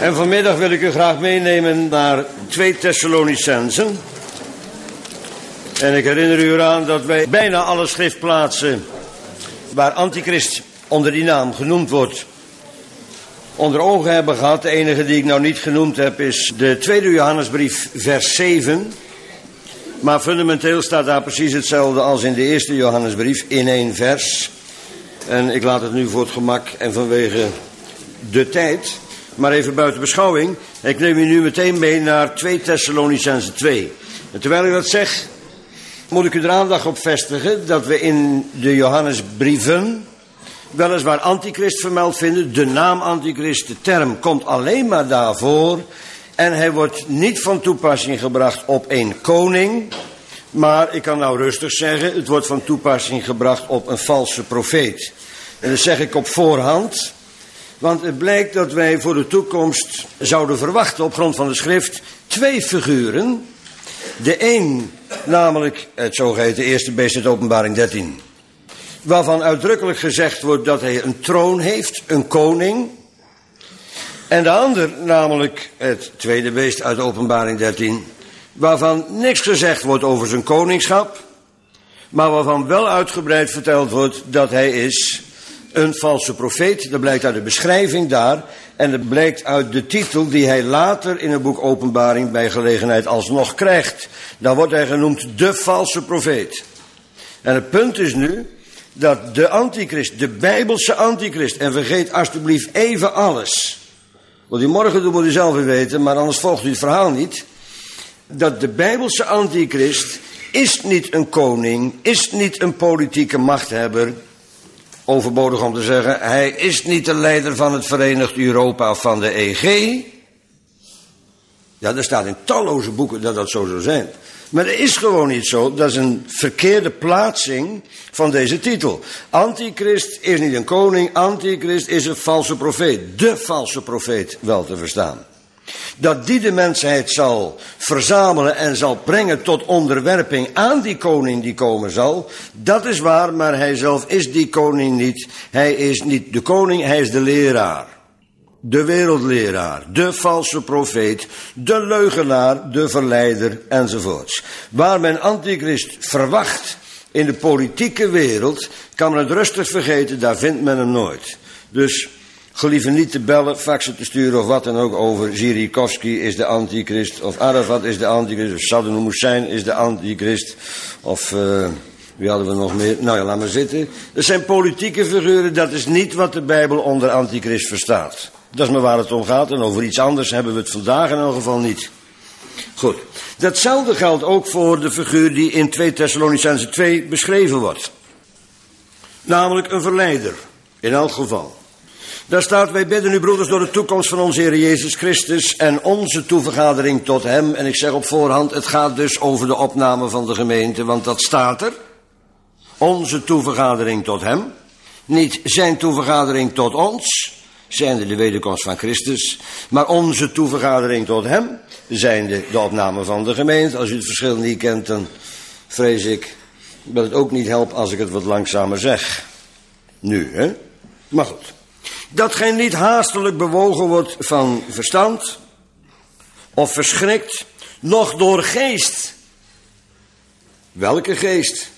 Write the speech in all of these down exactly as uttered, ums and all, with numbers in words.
En vanmiddag wil ik u graag meenemen naar twee Thessalonicenzen. En ik herinner u eraan dat wij bijna alle schriftplaatsen waar Antichrist onder die naam genoemd wordt, onder ogen hebben gehad. De enige die ik nou niet genoemd heb is de tweede Johannesbrief, vers zeven. Maar fundamenteel staat daar precies hetzelfde als in de eerste Johannesbrief, in één vers. En ik laat het nu voor het gemak en vanwege de tijd maar even buiten beschouwing. Ik neem u nu meteen mee naar twee Thessalonicenzen twee. En terwijl ik dat zeg, moet ik u er aandacht op vestigen dat we in de Johannesbrieven weliswaar Antichrist vermeld vinden. De naam Antichrist, de term, komt alleen maar daarvoor. En hij wordt niet van toepassing gebracht op een koning. Maar ik kan nou rustig zeggen, het wordt van toepassing gebracht op een valse profeet. En dat zeg ik op voorhand. Want het blijkt dat wij voor de toekomst zouden verwachten op grond van de schrift twee figuren. De een, namelijk het zogeheten eerste beest uit Openbaring dertien. Waarvan uitdrukkelijk gezegd wordt dat hij een troon heeft, een koning. En de ander, namelijk het tweede beest uit Openbaring dertien. Waarvan niks gezegd wordt over zijn koningschap. Maar waarvan wel uitgebreid verteld wordt dat hij is een valse profeet. Dat blijkt uit de beschrijving daar. En dat blijkt uit de titel die hij later in het boek Openbaring bij gelegenheid alsnog krijgt. Daar wordt hij genoemd de valse profeet. En het punt is nu dat de antichrist, de bijbelse antichrist, en vergeet alsjeblieft even alles. Wat u morgen doet moet u zelf weer weten, maar anders volgt u het verhaal niet. Dat de bijbelse antichrist is niet een koning, is niet een politieke machthebber. Overbodig om te zeggen, hij is niet de leider van het Verenigd Europa of van de E G. Ja, er staat in talloze boeken dat dat zo zou zijn. Maar dat is gewoon niet zo. Dat is een verkeerde plaatsing van deze titel. Antichrist is niet een koning, Antichrist is een valse profeet. De valse profeet wel te verstaan. Dat die de mensheid zal verzamelen en zal brengen tot onderwerping aan die koning die komen zal, dat is waar, maar hij zelf is die koning niet. Hij is niet de koning, hij is de leraar. De wereldleraar, de valse profeet, de leugenaar, de verleider enzovoorts. Waar men Antichrist verwacht in de politieke wereld, kan men het rustig vergeten, daar vindt men hem nooit. Dus gelieve niet te bellen, faxen te sturen of wat dan ook over Zirikovski is de antichrist, of Arafat is de antichrist, of Saddam Hussein is de antichrist, of uh, wie hadden we nog meer? Nou ja, laat maar zitten. Dat zijn politieke figuren, dat is niet wat de Bijbel onder antichrist verstaat. Dat is maar waar het om gaat en over iets anders hebben we het vandaag in elk geval niet. Goed, datzelfde geldt ook voor de figuur die in twee Thessalonicenzen twee beschreven wordt. Namelijk een verleider, in elk geval. Daar staat, wij bidden u broeders door de toekomst van onze Heer Jezus Christus en onze toevergadering tot hem. En ik zeg op voorhand, het gaat dus over de opname van de gemeente, want dat staat er. Onze toevergadering tot hem. Niet zijn toevergadering tot ons, zijnde de wederkomst van Christus. Maar onze toevergadering tot hem, zijnde de opname van de gemeente. Als u het verschil niet kent, dan vrees ik dat het ook niet helpt als ik het wat langzamer zeg. Nu, hè? Maar goed. Dat gij niet haastelijk bewogen wordt van verstand, of verschrikt, noch door geest. Welke geest?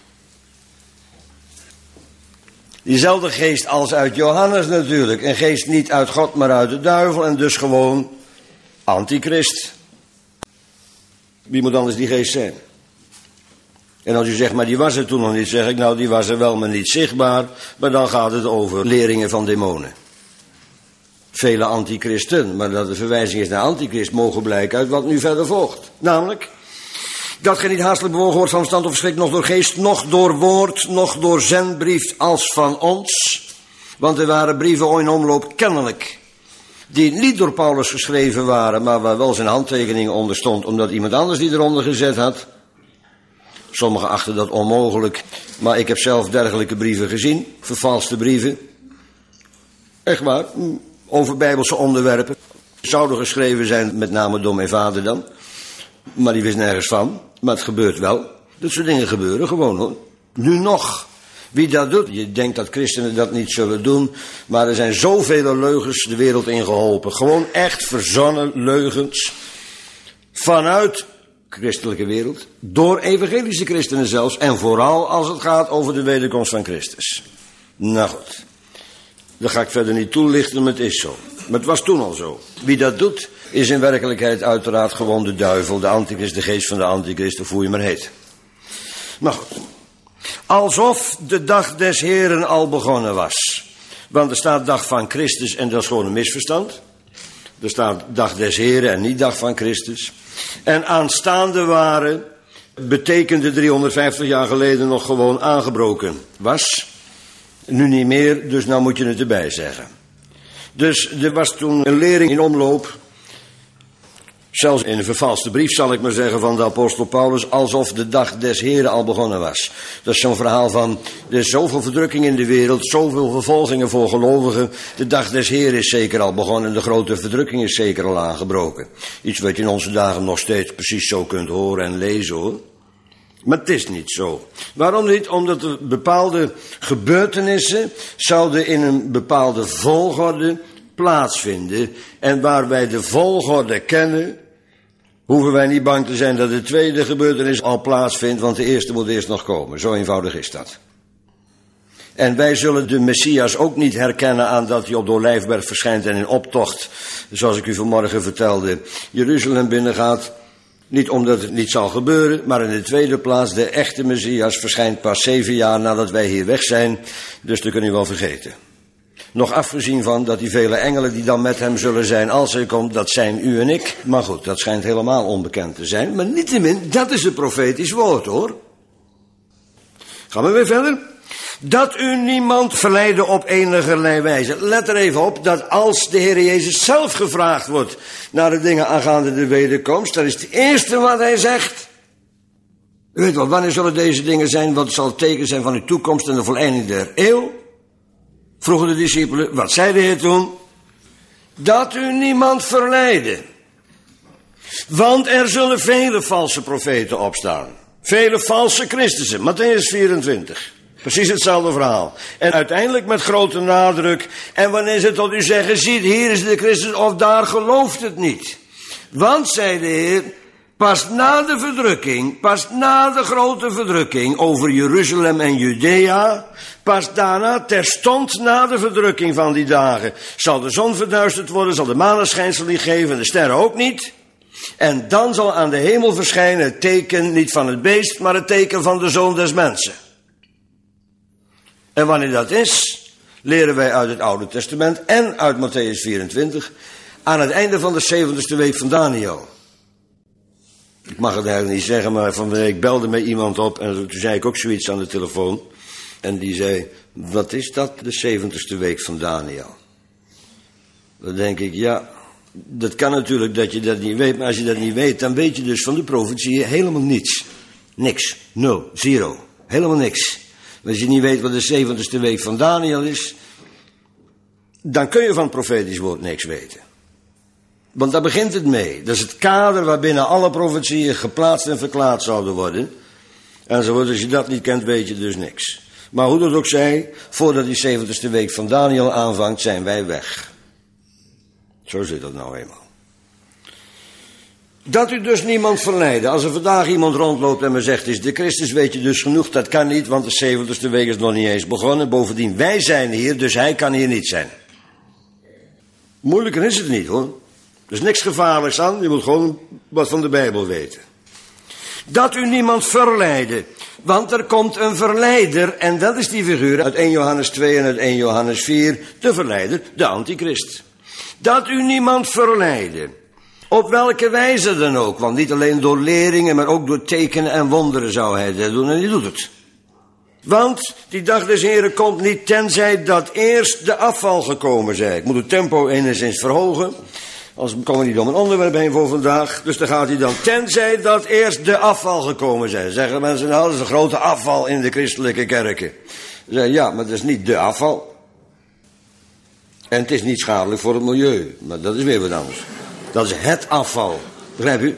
Diezelfde geest als uit Johannes natuurlijk. Een geest niet uit God, maar uit de duivel, en dus gewoon antichrist. Wie moet anders die geest zijn? En als u zegt, maar die was er toen nog niet, zeg ik, nou die was er wel, maar niet zichtbaar. Maar dan gaat het over leringen van demonen. Vele antichristen, maar dat de verwijzing is naar antichrist mogen blijken uit wat nu verder volgt. Namelijk, dat gij niet haastelijk bewogen wordt van verstand of verschrikt, noch door geest, noch door woord, noch door zendbrief als van ons. Want er waren brieven ooit in omloop, kennelijk, die niet door Paulus geschreven waren, maar waar wel zijn handtekening onder stond, omdat iemand anders die eronder gezet had. Sommigen achten dat onmogelijk, maar ik heb zelf dergelijke brieven gezien, vervalste brieven. Echt waar, over bijbelse onderwerpen. Zouden geschreven zijn, met name door mijn vader dan. Maar die wist nergens van, maar het gebeurt wel. Dat soort dingen gebeuren gewoon hoor. Nu nog. Wie dat doet, je denkt dat christenen dat niet zullen doen, maar er zijn zoveel leugens de wereld ingeholpen. Gewoon echt verzonnen leugens vanuit christelijke wereld, door evangelische christenen zelfs, en vooral als het gaat over de wederkomst van Christus. Nou goed, dat ga ik verder niet toelichten, maar het is zo. Maar het was toen al zo. Wie dat doet, is in werkelijkheid uiteraard gewoon de duivel, de antichrist, de geest van de antichrist, of hoe je maar heet. Maar goed, alsof de dag des Heren al begonnen was. Want er staat dag van Christus en dat is gewoon een misverstand. Er staat dag des Heren en niet dag van Christus. En aanstaande waren betekende driehonderdvijftig jaar geleden nog gewoon aangebroken was. Nu niet meer, dus nou moet je het erbij zeggen. Dus er was toen een lering in omloop, zelfs in een vervalste brief zal ik maar zeggen van de apostel Paulus, alsof de dag des Heren al begonnen was. Dat is zo'n verhaal van, er is zoveel verdrukking in de wereld, zoveel vervolgingen voor gelovigen. De dag des Heren is zeker al begonnen en de grote verdrukking is zeker al aangebroken. Iets wat je in onze dagen nog steeds precies zo kunt horen en lezen hoor. Maar het is niet zo. Waarom niet? Omdat er bepaalde gebeurtenissen zouden in een bepaalde volgorde plaatsvinden. En waar wij de volgorde kennen, hoeven wij niet bang te zijn dat de tweede gebeurtenis al plaatsvindt, want de eerste moet eerst nog komen. Zo eenvoudig is dat. En wij zullen de Messias ook niet herkennen aan dat hij op de Olijfberg verschijnt en in optocht, zoals ik u vanmorgen vertelde, Jeruzalem binnengaat. Niet omdat het niet zal gebeuren, maar in de tweede plaats, de echte Messias verschijnt pas zeven jaar nadat wij hier weg zijn, dus dat kun je wel vergeten. Nog afgezien van dat die vele engelen die dan met hem zullen zijn als hij komt, dat zijn u en ik. Maar goed, dat schijnt helemaal onbekend te zijn. Maar niettemin, dat is een profetisch woord hoor. Gaan we weer verder? Dat u niemand verleiden op enigerlei wijze. Let er even op dat als de Heer Jezus zelf gevraagd wordt naar de dingen aangaande de wederkomst, dan is het eerste wat hij zegt. U weet wel, wanneer zullen deze dingen zijn? Wat zal het teken zijn van de toekomst en de voleinding der eeuw? Vroegen de discipelen, wat zei de Heer toen? Dat u niemand verleiden. Want er zullen vele valse profeten opstaan. Vele valse Christussen. Matthäus vierentwintig. Precies hetzelfde verhaal. En uiteindelijk met grote nadruk. En wanneer ze tot u zeggen, ziet, hier is de Christus, of daar gelooft het niet. Want, zei de Heer, pas na de verdrukking, pas na de grote verdrukking over Jeruzalem en Judea, pas daarna, terstond na de verdrukking van die dagen, zal de zon verduisterd worden, zal de maneschijnsel niet geven en de sterren ook niet. En dan zal aan de hemel verschijnen het teken niet van het beest, maar het teken van de Zoon des Mensen. En wanneer dat is, leren wij uit het Oude Testament en uit Matthäus vierentwintig, aan het einde van de zeventigste week van Daniel. Ik mag het eigenlijk niet zeggen, maar van de week belde mij iemand op en toen zei ik ook zoiets aan de telefoon. En die zei, wat is dat, de zeventigste week van Daniel? Dan denk ik, ja, dat kan natuurlijk dat je dat niet weet, maar als je dat niet weet, dan weet je dus van de profetie helemaal niets. Niks, nul, zero, helemaal niks. Als je niet weet wat de zeventigste week van Daniel is, dan kun je van het profetisch woord niks weten. Want daar begint het mee. Dat is het kader waarbinnen alle profetieën geplaatst en verklaard zouden worden. Enzovoort, als je dat niet kent, weet je dus niks. Maar hoe dat ook zij, voordat die zeventigste week van Daniel aanvangt, zijn wij weg. Zo zit dat nou eenmaal. Dat u dus niemand verleiden. Als er vandaag iemand rondloopt en me zegt, is de Christus, weet je dus genoeg, dat kan niet, want de zeventigste week is nog niet eens begonnen. Bovendien, wij zijn hier, dus hij kan hier niet zijn. Moeilijker is het niet hoor. Er is niks gevaarlijks aan, je moet gewoon wat van de Bijbel weten. Dat u niemand verleiden, want er komt een verleider, en dat is die figuur uit eerste Johannes twee en uit eerste Johannes vier, de verleider, de antichrist. Dat u niemand verleiden, op welke wijze dan ook, want niet alleen door leringen, maar ook door tekenen en wonderen zou hij dat doen, en hij doet het. Want die dag des Heren komt niet tenzij dat eerst de afval gekomen zij. Ik moet het tempo enigszins verhogen. Als komen we niet om een onderwerp heen voor vandaag. Dus dan gaat hij dan, tenzij dat eerst de afval gekomen zijn. Zeggen mensen, nou, dat is een grote afval in de christelijke kerken. Ze zeggen, ja, maar dat is niet de afval. En het is niet schadelijk voor het milieu. Maar dat is weer wat anders. Dat is het afval. Begrijp u?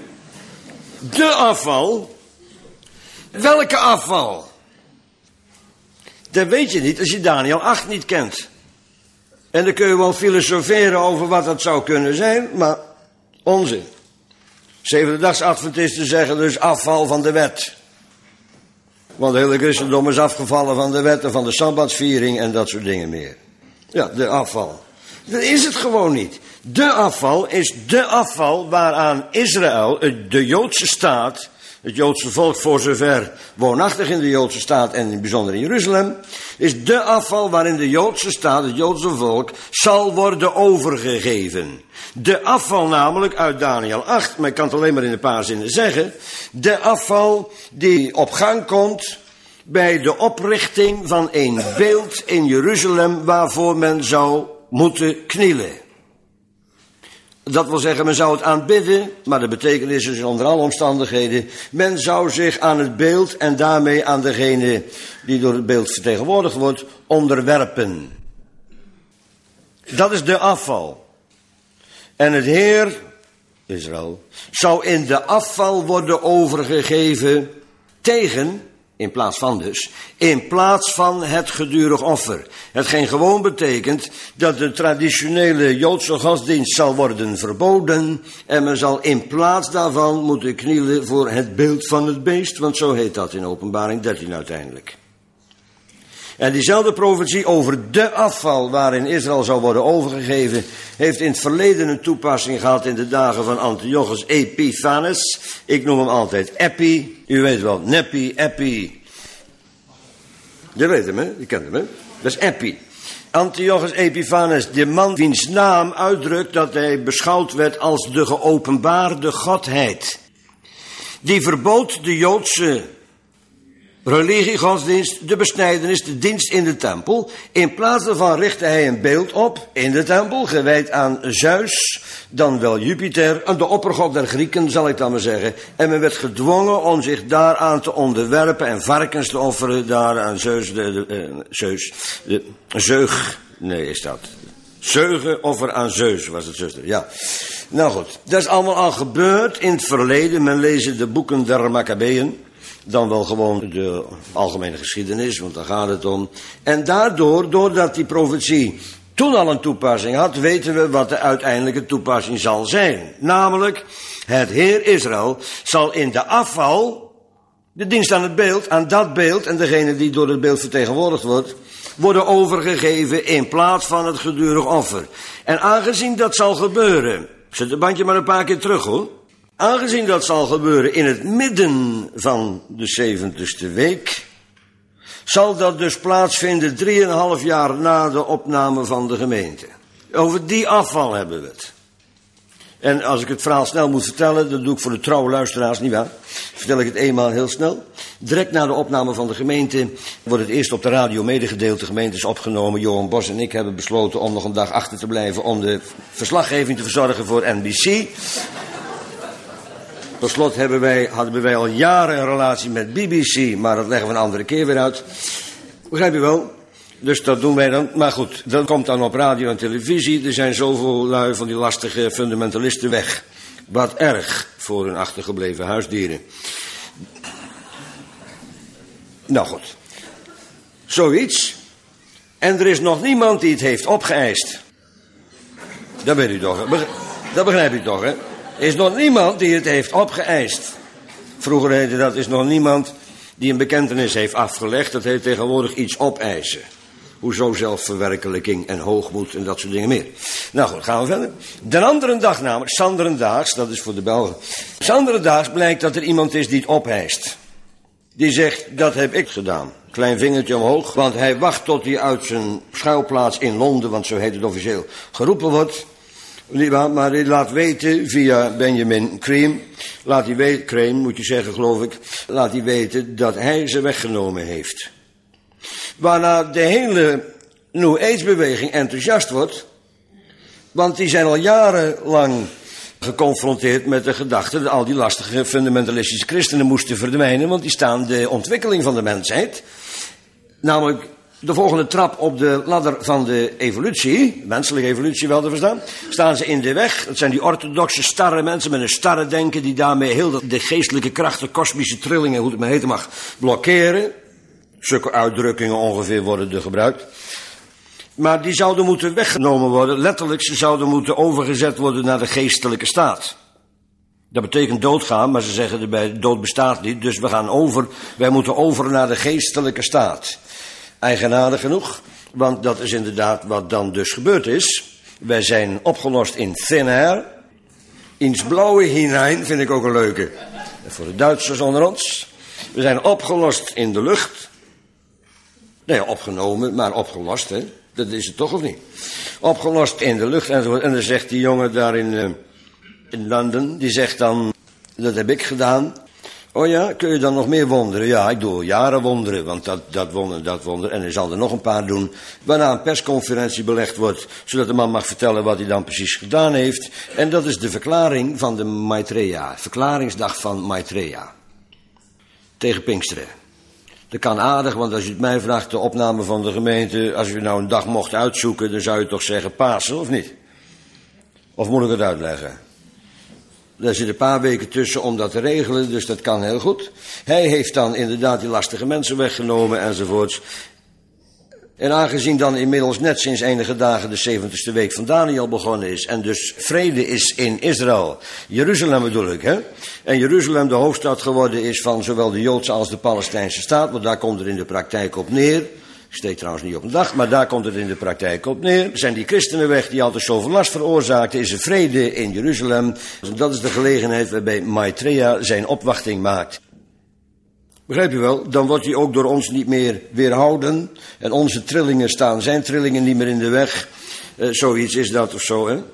De afval. Welke afval? Dat weet je niet als je Daniel acht niet kent. En dan kun je wel filosoferen over wat dat zou kunnen zijn, maar onzin. Zevendedagsadventisten zeggen dus afval van de wet. Want het hele christendom is afgevallen van de wet en van de sabbatsviering en dat soort dingen meer. Ja, de afval. Dat is het gewoon niet. De afval is de afval waaraan Israël, de Joodse staat, het Joodse volk voor zover woonachtig in de Joodse staat en in het bijzonder in Jeruzalem, is de afval waarin de Joodse staat, het Joodse volk, zal worden overgegeven. De afval namelijk uit Daniel acht, maar ik kan het alleen maar in een paar zinnen zeggen, de afval die op gang komt bij de oprichting van een beeld in Jeruzalem waarvoor men zou moeten knielen. Dat wil zeggen, men zou het aanbidden, maar de betekenis is onder alle omstandigheden, men zou zich aan het beeld en daarmee aan degene die door het beeld vertegenwoordigd wordt, onderwerpen. Dat is de afval. En het Heer, Israël, zou in de afval worden overgegeven tegen, in plaats van dus, in plaats van het gedurig offer. Hetgeen gewoon betekent dat de traditionele Joodse godsdienst zal worden verboden en men zal in plaats daarvan moeten knielen voor het beeld van het beest, want zo heet dat in Openbaring dertien uiteindelijk. En diezelfde profetie over de afval waarin Israël zou worden overgegeven, heeft in het verleden een toepassing gehad in de dagen van Antiochus Epiphanes. Ik noem hem altijd Epi. U weet wel, Nepi, Epi. Je weet hem, hè? Je kent hem, hè? Dat is Epi. Antiochus Epiphanes, de man wiens naam uitdrukt dat hij beschouwd werd als de geopenbaarde godheid. Die verbood de Joodse religie, godsdienst, de besnijdenis, de dienst in de tempel. In plaats daarvan richtte hij een beeld op in de tempel, gewijd aan Zeus, dan wel Jupiter, aan de oppergod der Grieken, zal ik dan maar zeggen. En men werd gedwongen om zich daaraan te onderwerpen en varkens te offeren, daar aan Zeus, de, de, uh, Zeus, de Zeug, nee is dat. Zeugenoffer aan Zeus was het, zuster, ja. Nou goed, dat is allemaal al gebeurd in het verleden. Men leest de boeken der Maccabeeën. Dan wel gewoon de algemene geschiedenis, want daar gaat het om. En daardoor, doordat die profetie toen al een toepassing had, weten we wat de uiteindelijke toepassing zal zijn. Namelijk, het Heer Israël zal in de afval, de dienst aan het beeld, aan dat beeld en degene die door het beeld vertegenwoordigd wordt, worden overgegeven in plaats van het gedurig offer. En aangezien dat zal gebeuren, zet het bandje maar een paar keer terug hoor. Aangezien dat zal gebeuren in het midden van de zeventigste week, zal dat dus plaatsvinden drieënhalf jaar na de opname van de gemeente. Over die afval hebben we het. En als ik het verhaal snel moet vertellen, dat doe ik voor de trouwe luisteraars niet waar. Vertel ik het eenmaal heel snel. Direct na de opname van de gemeente wordt het eerst op de radio medegedeeld. De gemeente is opgenomen. Johan Bos en ik hebben besloten om nog een dag achter te blijven om de verslaggeving te verzorgen voor N B C. Tot slot hebben wij, hadden wij al jaren een relatie met B B C, maar dat leggen we een andere keer weer uit. Begrijp je wel? Dus dat doen wij dan. Maar goed, dat komt dan op radio en televisie. Er zijn zoveel lui van die lastige fundamentalisten weg. Wat erg voor hun achtergebleven huisdieren. Nou goed. Zoiets. En er is nog niemand die het heeft opgeëist. Dat weet u toch, hè? Dat begrijp u toch, hè? Er is nog niemand die het heeft opgeëist. Vroeger heette dat, is nog niemand die een bekentenis heeft afgelegd. Dat heet tegenwoordig iets opeisen. Hoezo zelfverwerkelijking en hoogmoed en dat soort dingen meer. Nou goed, gaan we verder. De andere dag namelijk, Sanderendaags, dat is voor de Belgen. Sanderendaags blijkt dat er iemand is die het opeist. Die zegt, dat heb ik gedaan. Klein vingertje omhoog, want hij wacht tot hij uit zijn schuilplaats in Londen, want zo heet het officieel, geroepen wordt. Maar hij laat weten via Benjamin Creme, laat hij weten, Creme moet je zeggen geloof ik, laat hij weten dat hij ze weggenomen heeft. Waarna de hele New Age beweging enthousiast wordt, want die zijn al jarenlang geconfronteerd met de gedachte dat al die lastige fundamentalistische christenen moesten verdwijnen, want die staan de ontwikkeling van de mensheid, namelijk de volgende trap op de ladder van de evolutie, menselijke evolutie wel te verstaan, staan ze in de weg. Dat zijn die orthodoxe starre mensen met een starre denken die daarmee heel de geestelijke krachten, kosmische trillingen, hoe het maar heten mag, blokkeren. Zulke uitdrukkingen ongeveer worden er gebruikt. Maar die zouden moeten weggenomen worden. Letterlijk, ze zouden moeten overgezet worden naar de geestelijke staat. Dat betekent doodgaan, maar ze zeggen erbij, dood bestaat niet. Dus we gaan over, wij moeten over naar de geestelijke staat. Eigenaardig genoeg, want dat is inderdaad wat dan dus gebeurd is. Wij zijn opgelost in thin air. Ins blauwe hinein, vind ik ook een leuke. Voor de Duitsers onder ons. We zijn opgelost in de lucht. Nee, opgenomen, maar opgelost, hè. Dat is het toch of niet? Opgelost in de lucht enzovoort. En dan zegt die jongen daar in, uh, in Londen, die zegt dan, dat heb ik gedaan. Oh ja, kun je dan nog meer wonderen? Ja, ik doe al jaren wonderen, want dat, dat wonder, dat wonder. En hij zal er nog een paar doen, waarna een persconferentie belegd wordt, zodat de man mag vertellen wat hij dan precies gedaan heeft. En dat is de verklaring van de Maitreya, verklaringsdag van Maitreya. Tegen Pinksteren. Dat kan aardig, want als u het mij vraagt, de opname van de gemeente, als u nou een dag mocht uitzoeken, dan zou je toch zeggen Pasen, of niet? Of moet ik het uitleggen? Er zitten een paar weken tussen om dat te regelen, dus dat kan heel goed. Hij heeft dan inderdaad die lastige mensen weggenomen enzovoorts. En aangezien dan inmiddels net sinds enige dagen de zeventigste week van Daniel begonnen is, en dus vrede is in Israël, Jeruzalem bedoel ik, hè? En Jeruzalem de hoofdstad geworden is van zowel de Joodse als de Palestijnse staat, want daar komt het in de praktijk op neer. Ik steek trouwens niet op een dag, maar daar komt het in de praktijk op neer. Zijn die christenen weg die altijd zoveel last veroorzaakten, is er vrede in Jeruzalem. Dus dat is de gelegenheid waarbij Maitreya zijn opwachting maakt. Begrijp je wel? Dan wordt hij ook door ons niet meer weerhouden. En onze trillingen staan zijn trillingen niet meer in de weg. Uh, zoiets is dat of zo, hè?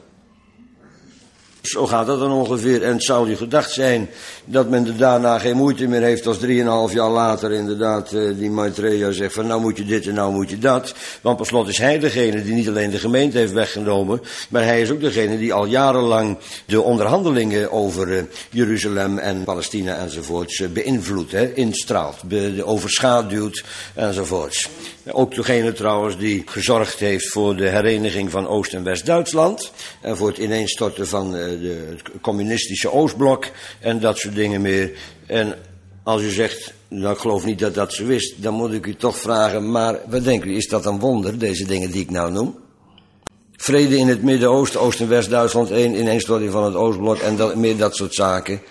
Zo gaat dat dan ongeveer. En het zou u gedacht zijn dat men er daarna geen moeite meer heeft als drieënhalf jaar later inderdaad uh, die Maitreya zegt van nou moet je dit en nou moet je dat. Want per slot is hij degene die niet alleen de gemeente heeft weggenomen, maar hij is ook degene die al jarenlang de onderhandelingen over uh, Jeruzalem en Palestina enzovoorts uh, beïnvloedt, hè, instraalt, be, overschaduwt enzovoorts. Ook degene trouwens die gezorgd heeft voor de hereniging van Oost- en West-Duitsland en voor het ineenstorten van uh, de, het communistische Oostblok en dat soort dingen meer. En als u zegt, nou ik geloof niet dat dat zo is, dan moet ik u toch vragen, maar wat denkt u, is dat een wonder, deze dingen die ik nou noem? Vrede in het Midden-Oosten, Oost- en West-Duitsland, één ineenstorting van het Oostblok en dat, meer dat soort zaken.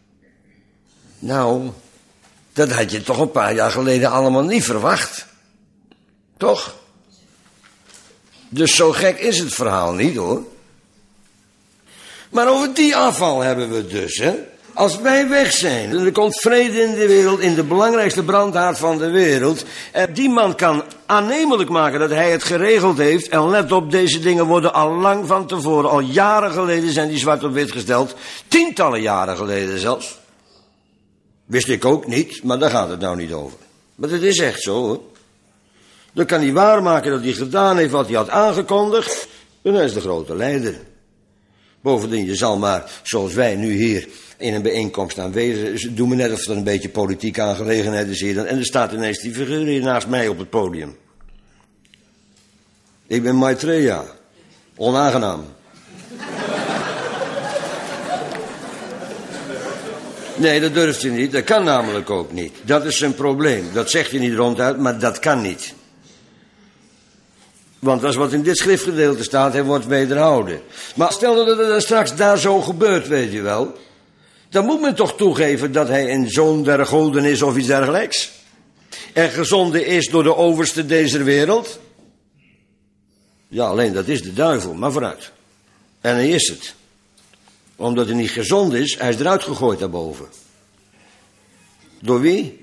Nou, dat had je toch een paar jaar geleden allemaal niet verwacht. Toch? Dus zo gek is het verhaal niet, hoor. Maar over die afval hebben we het dus, hè. Als wij weg zijn, er komt vrede in de wereld, in de belangrijkste brandhaard van de wereld. En die man kan aannemelijk maken dat hij het geregeld heeft. En let op, deze dingen worden al lang van tevoren, al jaren geleden zijn die zwart op wit gesteld. Tientallen jaren geleden zelfs. Wist ik ook niet, maar daar gaat het nou niet over. Maar het is echt zo, hoor. Dan kan hij waarmaken dat hij gedaan heeft wat hij had aangekondigd. En hij is de grote leider. Bovendien, je zal maar, zoals wij nu hier in een bijeenkomst aanwezig, doen we net of er een beetje politieke aangelegenheid is hier. En er staat ineens die figuur hier naast mij op het podium. Ik ben Maitreya. Onaangenaam. Nee, dat durft hij niet. Dat kan namelijk ook niet. Dat is zijn probleem. Dat zegt hij niet ronduit, maar dat kan niet. Want dat is wat in dit schriftgedeelte staat, hij wordt wederhouden. Maar stel dat het straks daar zo gebeurt, weet je wel. Dan moet men toch toegeven dat hij een zoon der goden is of iets dergelijks. En gezonden is door de overste deze wereld. Ja, alleen dat is de duivel, maar vooruit. En hij is het. Omdat hij niet gezond is, hij is eruit gegooid daarboven. Door wie?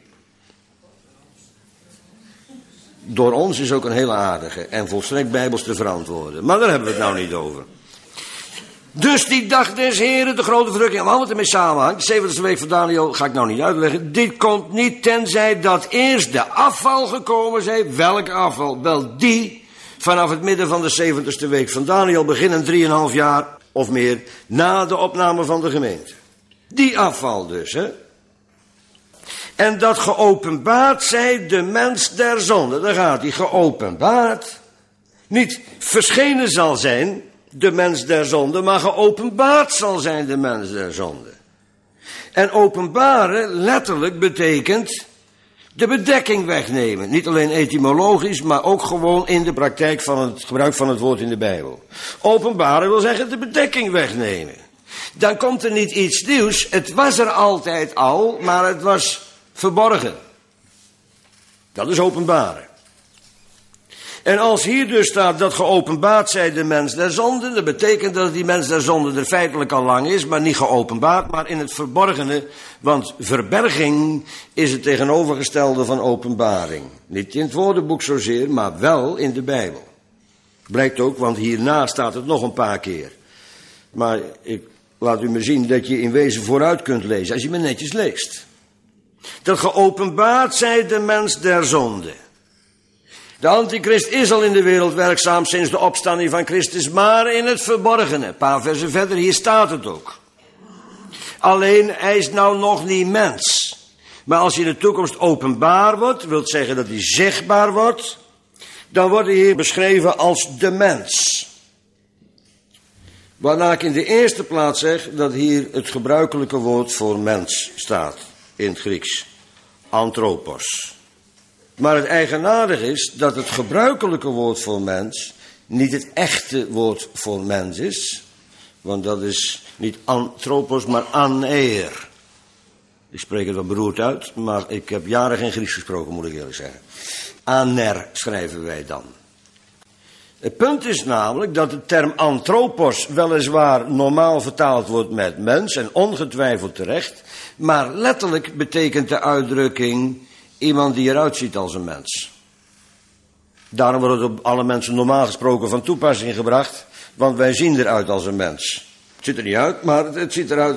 Door ons is ook een hele aardige en volstrekt bijbels te verantwoorden. Maar daar hebben we het nou niet over. Dus die dag des Heren, de grote verdrukking, allemaal wat ermee samenhangt. De zeventigste week van Daniel ga ik nou niet uitleggen. Dit komt niet tenzij dat eerst de afval gekomen zijn. Welk afval? Wel die vanaf het midden van de zeventigste week van Daniel, beginnen drieënhalf jaar of meer na de opname van de gemeente. Die afval dus, hè. En dat geopenbaard zij de mens der zonde. Daar gaat hij, geopenbaard. Niet verschenen zal zijn de mens der zonde, maar geopenbaard zal zijn de mens der zonde. En openbaren letterlijk betekent De bedekking wegnemen. Niet alleen etymologisch, maar ook gewoon in de praktijk van het gebruik van het woord in de Bijbel. Openbaren wil zeggen de bedekking wegnemen. Dan komt er niet iets nieuws. Het was er altijd al, maar het was verborgen. Dat is openbaren. En als hier dus staat dat geopenbaard zij de mens der zonde, dat betekent dat die mens der zonde er feitelijk al lang is, maar niet geopenbaard, maar in het verborgene. Want verberging is het tegenovergestelde van openbaring. Niet in het woordenboek zozeer, maar wel in de Bijbel. Blijkt ook, want hierna staat het nog een paar keer. Maar ik laat u me zien dat je in wezen vooruit kunt lezen, als je me netjes leest. Dat geopenbaard zij de mens der zonde. De antichrist is al in de wereld werkzaam sinds de opstanding van Christus, maar in het verborgene. Een paar versen verder, hier staat het ook. Alleen, hij is nou nog niet mens. Maar als hij in de toekomst openbaar wordt, wil zeggen dat hij zichtbaar wordt, dan wordt hij hier beschreven als de mens. Waarna ik in de eerste plaats zeg dat hier het gebruikelijke woord voor mens staat in het Grieks. Anthropos. Maar het eigenaardige is dat het gebruikelijke woord voor mens niet het echte woord voor mens is. Want dat is niet anthropos, maar aneer. Ik spreek het wel beroerd uit, maar ik heb jaren geen Grieks gesproken, moet ik eerlijk zeggen. Aner schrijven wij dan. Het punt is namelijk dat de term anthropos weliswaar normaal vertaald wordt met mens en ongetwijfeld terecht, maar letterlijk betekent de uitdrukking iemand die eruit ziet als een mens. Daarom wordt het op alle mensen normaal gesproken van toepassing gebracht, want wij zien eruit als een mens. Het ziet er niet uit, maar het, het ziet eruit.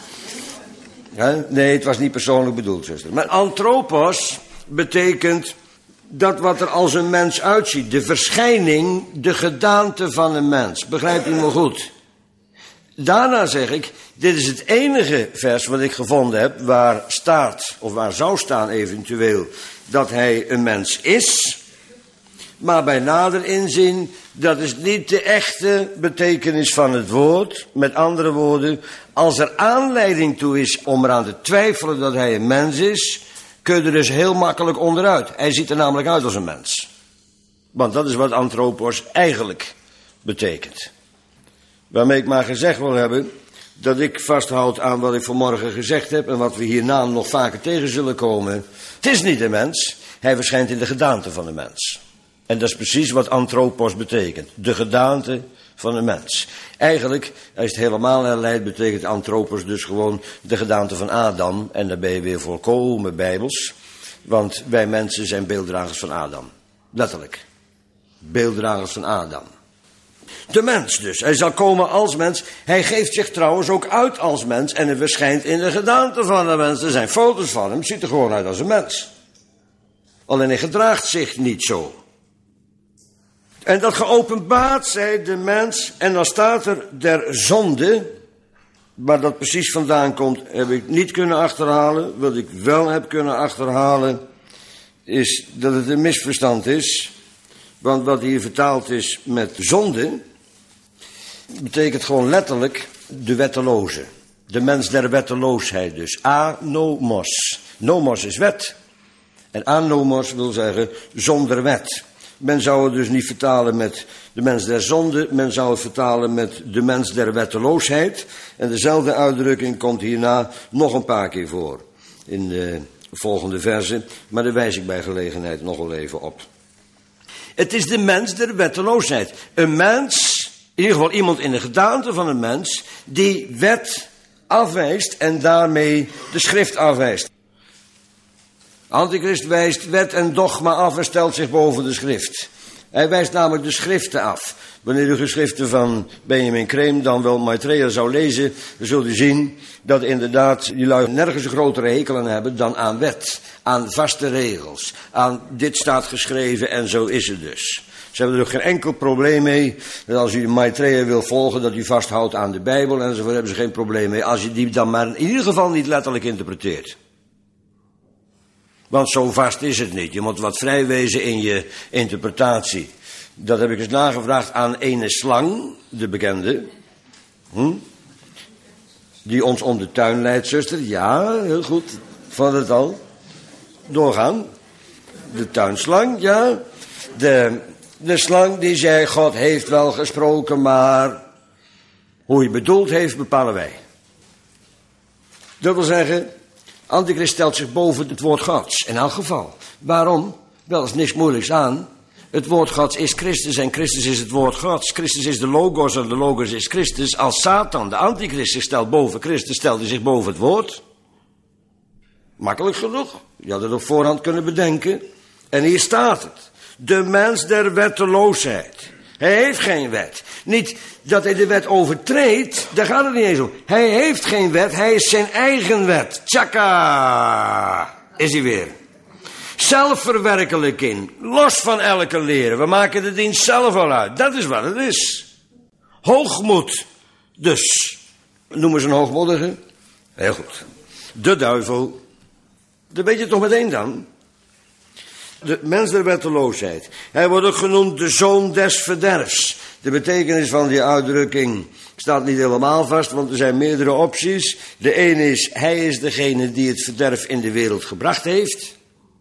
Ja, nee, het was niet persoonlijk bedoeld, zuster. Maar anthropos betekent dat wat er als een mens uitziet. De verschijning, de gedaante van een mens. Begrijpt u me goed? Daarna zeg ik, dit is het enige vers wat ik gevonden heb waar staat, of waar zou staan eventueel, dat hij een mens is. Maar bij nader inzien, dat is niet de echte betekenis van het woord. Met andere woorden, als er aanleiding toe is om eraan te twijfelen dat hij een mens is, kun je er dus heel makkelijk onderuit. Hij ziet er namelijk uit als een mens. Want dat is wat anthropos eigenlijk betekent. Waarmee ik maar gezegd wil hebben dat ik vasthoud aan wat ik vanmorgen gezegd heb en wat we hierna nog vaker tegen zullen komen. Het is niet een mens, hij verschijnt in de gedaante van een mens. En dat is precies wat anthropos betekent, de gedaante van een mens. Eigenlijk, als je het helemaal herleidt, betekent anthropos dus gewoon de gedaante van Adam. En dan ben je weer volkomen bijbels, want wij mensen zijn beelddragers van Adam. Letterlijk, beelddragers van Adam. De mens dus, hij zal komen als mens. Hij geeft zich trouwens ook uit als mens en hij verschijnt in de gedaante van een mens. Er zijn foto's van hem, ziet er gewoon uit als een mens. Alleen hij gedraagt zich niet zo. En dat geopenbaard zij de mens, en dan staat er der zonde, waar dat precies vandaan komt, heb ik niet kunnen achterhalen. Wat ik wel heb kunnen achterhalen, is dat het een misverstand is. Want wat hier vertaald is met zonde, betekent gewoon letterlijk de wetteloze. De mens der wetteloosheid dus. Anomos. Nomos is wet. En anomos wil zeggen zonder wet. Men zou het dus niet vertalen met de mens der zonde. Men zou het vertalen met de mens der wetteloosheid. En dezelfde uitdrukking komt hierna nog een paar keer voor. In de volgende verse. Maar daar wijs ik bij gelegenheid nog wel even op. Het is de mens der wetteloosheid. Een mens, in ieder geval iemand in de gedaante van een mens, die wet afwijst en daarmee de schrift afwijst. Antichrist wijst wet en dogma af en stelt zich boven de schrift. Hij wijst namelijk de schriften af. Wanneer u geschriften van Benjamin Creme, dan wel Maitreya zou lezen, dan zult u zien dat inderdaad die lui nergens een grotere hekel aan hebben dan aan wet, aan vaste regels, aan dit staat geschreven en zo is het dus. Ze hebben er ook geen enkel probleem mee dat als u Maitreya wil volgen, dat u vasthoudt aan de Bijbel enzovoort, hebben ze geen probleem mee, als je die dan maar in ieder geval niet letterlijk interpreteert. Want zo vast is het niet. Je moet wat vrij wezen in je interpretatie. Dat heb ik eens nagevraagd aan ene slang, de bekende. Hm? Die ons om de tuin leidt, zuster. Ja, heel goed. Van het al. doorgaan. De tuinslang, ja. De, de slang die zei, God heeft wel gesproken, maar hoe hij bedoeld heeft, bepalen wij. Dat wil zeggen, Antichrist stelt zich boven het woord Gods, in elk geval. Waarom? Wel, er is niks moeilijks aan. Het woord Gods is Christus en Christus is het woord Gods. Christus is de Logos en de Logos is Christus. Als Satan, de Antichrist, zich stelt boven Christus, stelt hij zich boven het woord. Makkelijk genoeg. Je had het op voorhand kunnen bedenken. En hier staat het. De mens der wetteloosheid. Hij heeft geen wet. Niet dat hij de wet overtreedt, daar gaat het niet eens om. Hij heeft geen wet, hij is zijn eigen wet. Tjaka, is hij weer. Zelfverwerkelijking, los van elke leren. We maken de dienst zelf al uit. Dat is wat het is. Hoogmoed. Dus, noemen ze een hoogmoedige? Heel goed. De duivel. Dat weet je toch meteen dan? De mens der wetteloosheid. Hij wordt ook genoemd de zoon des verderfs. De betekenis van die uitdrukking staat niet helemaal vast, want er zijn meerdere opties. De ene is, hij is degene die het verderf in de wereld gebracht heeft.